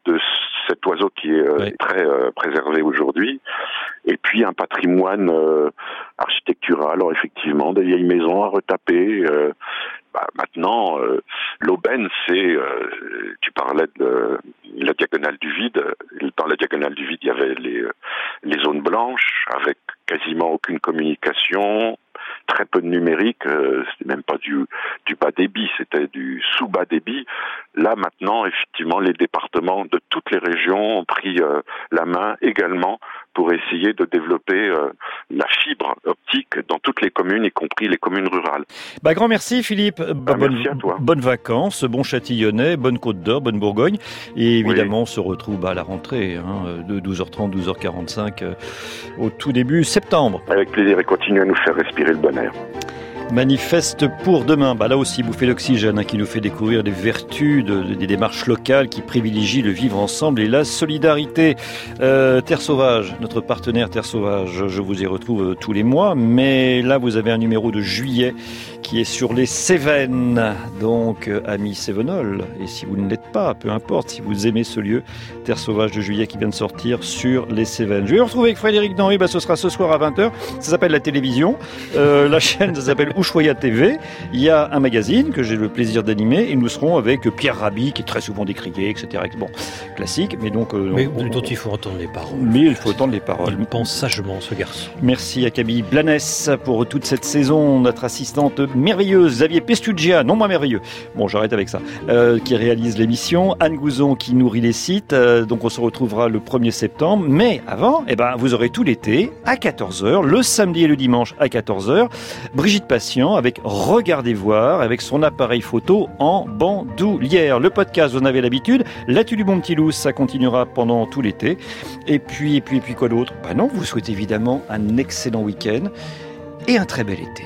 O: cet oiseau qui est très préservé aujourd'hui, et puis un patrimoine architectural. Alors effectivement, des vieilles maisons à retaper. Maintenant, l'aubaine, c'est, tu parlais de la diagonale du vide. Dans la diagonale du vide, il y avait les zones blanches avec quasiment aucune communication, très peu de numérique, c'était même pas du bas débit, c'était du sous-bas débit. Là, maintenant, effectivement, les départements de toutes les régions ont pris la main également pour essayer de développer la fibre optique dans toutes les communes, y compris les communes rurales.
C: Grand merci Philippe.
O: Merci à toi.
C: Bonnes vacances, bon Châtillonnais, bonne Côte d'Or, bonne Bourgogne. Et évidemment, on se retrouve à la rentrée, de 12h30, 12h45, au tout début septembre.
O: Avec plaisir, et continuez à nous faire respirer le bon air.
C: Manifeste pour demain. Là aussi, bouffée d'oxygène qui nous fait découvrir les vertus des démarches locales qui privilégient le vivre ensemble et la solidarité. Terre Sauvage, notre partenaire Terre Sauvage, je vous y retrouve tous les mois, mais là vous avez un numéro de juillet qui est sur les Cévennes, donc amis Cévenols, et si vous ne l'êtes pas, peu importe, si vous aimez ce lieu, Terre Sauvage de juillet qui vient de sortir sur les Cévennes. Je vais vous retrouver avec Frédéric Denry, ce sera ce soir à 20h, ça s'appelle la télévision, la chaîne ça s'appelle Ushuaïa TV, il y a un magazine que j'ai le plaisir d'animer et nous serons avec Pierre Rabhi qui est très souvent décrié, etc. Bon, classique, mais donc...
D: dont il faut entendre les paroles.
C: Mais il faut entendre les paroles.
D: Il pense sagement, ce garçon.
C: Merci à Camille Blanes pour toute cette saison, notre assistante merveilleuse, Xavier Pestugia, non moins merveilleux, bon j'arrête avec ça, qui réalise l'émission, Anne Gouzon qui nourrit les sites, donc on se retrouvera le 1er septembre, mais avant, vous aurez tout l'été à 14h, le samedi et le dimanche à 14h, Brigitte Patient avec Regardez voir, avec son appareil photo en bandoulière. Le podcast, vous en avez l'habitude, L'Atu du bon petit loup, ça continuera pendant tout l'été, et puis quoi d'autre? Non, vous souhaitez évidemment un excellent week-end et un très bel été.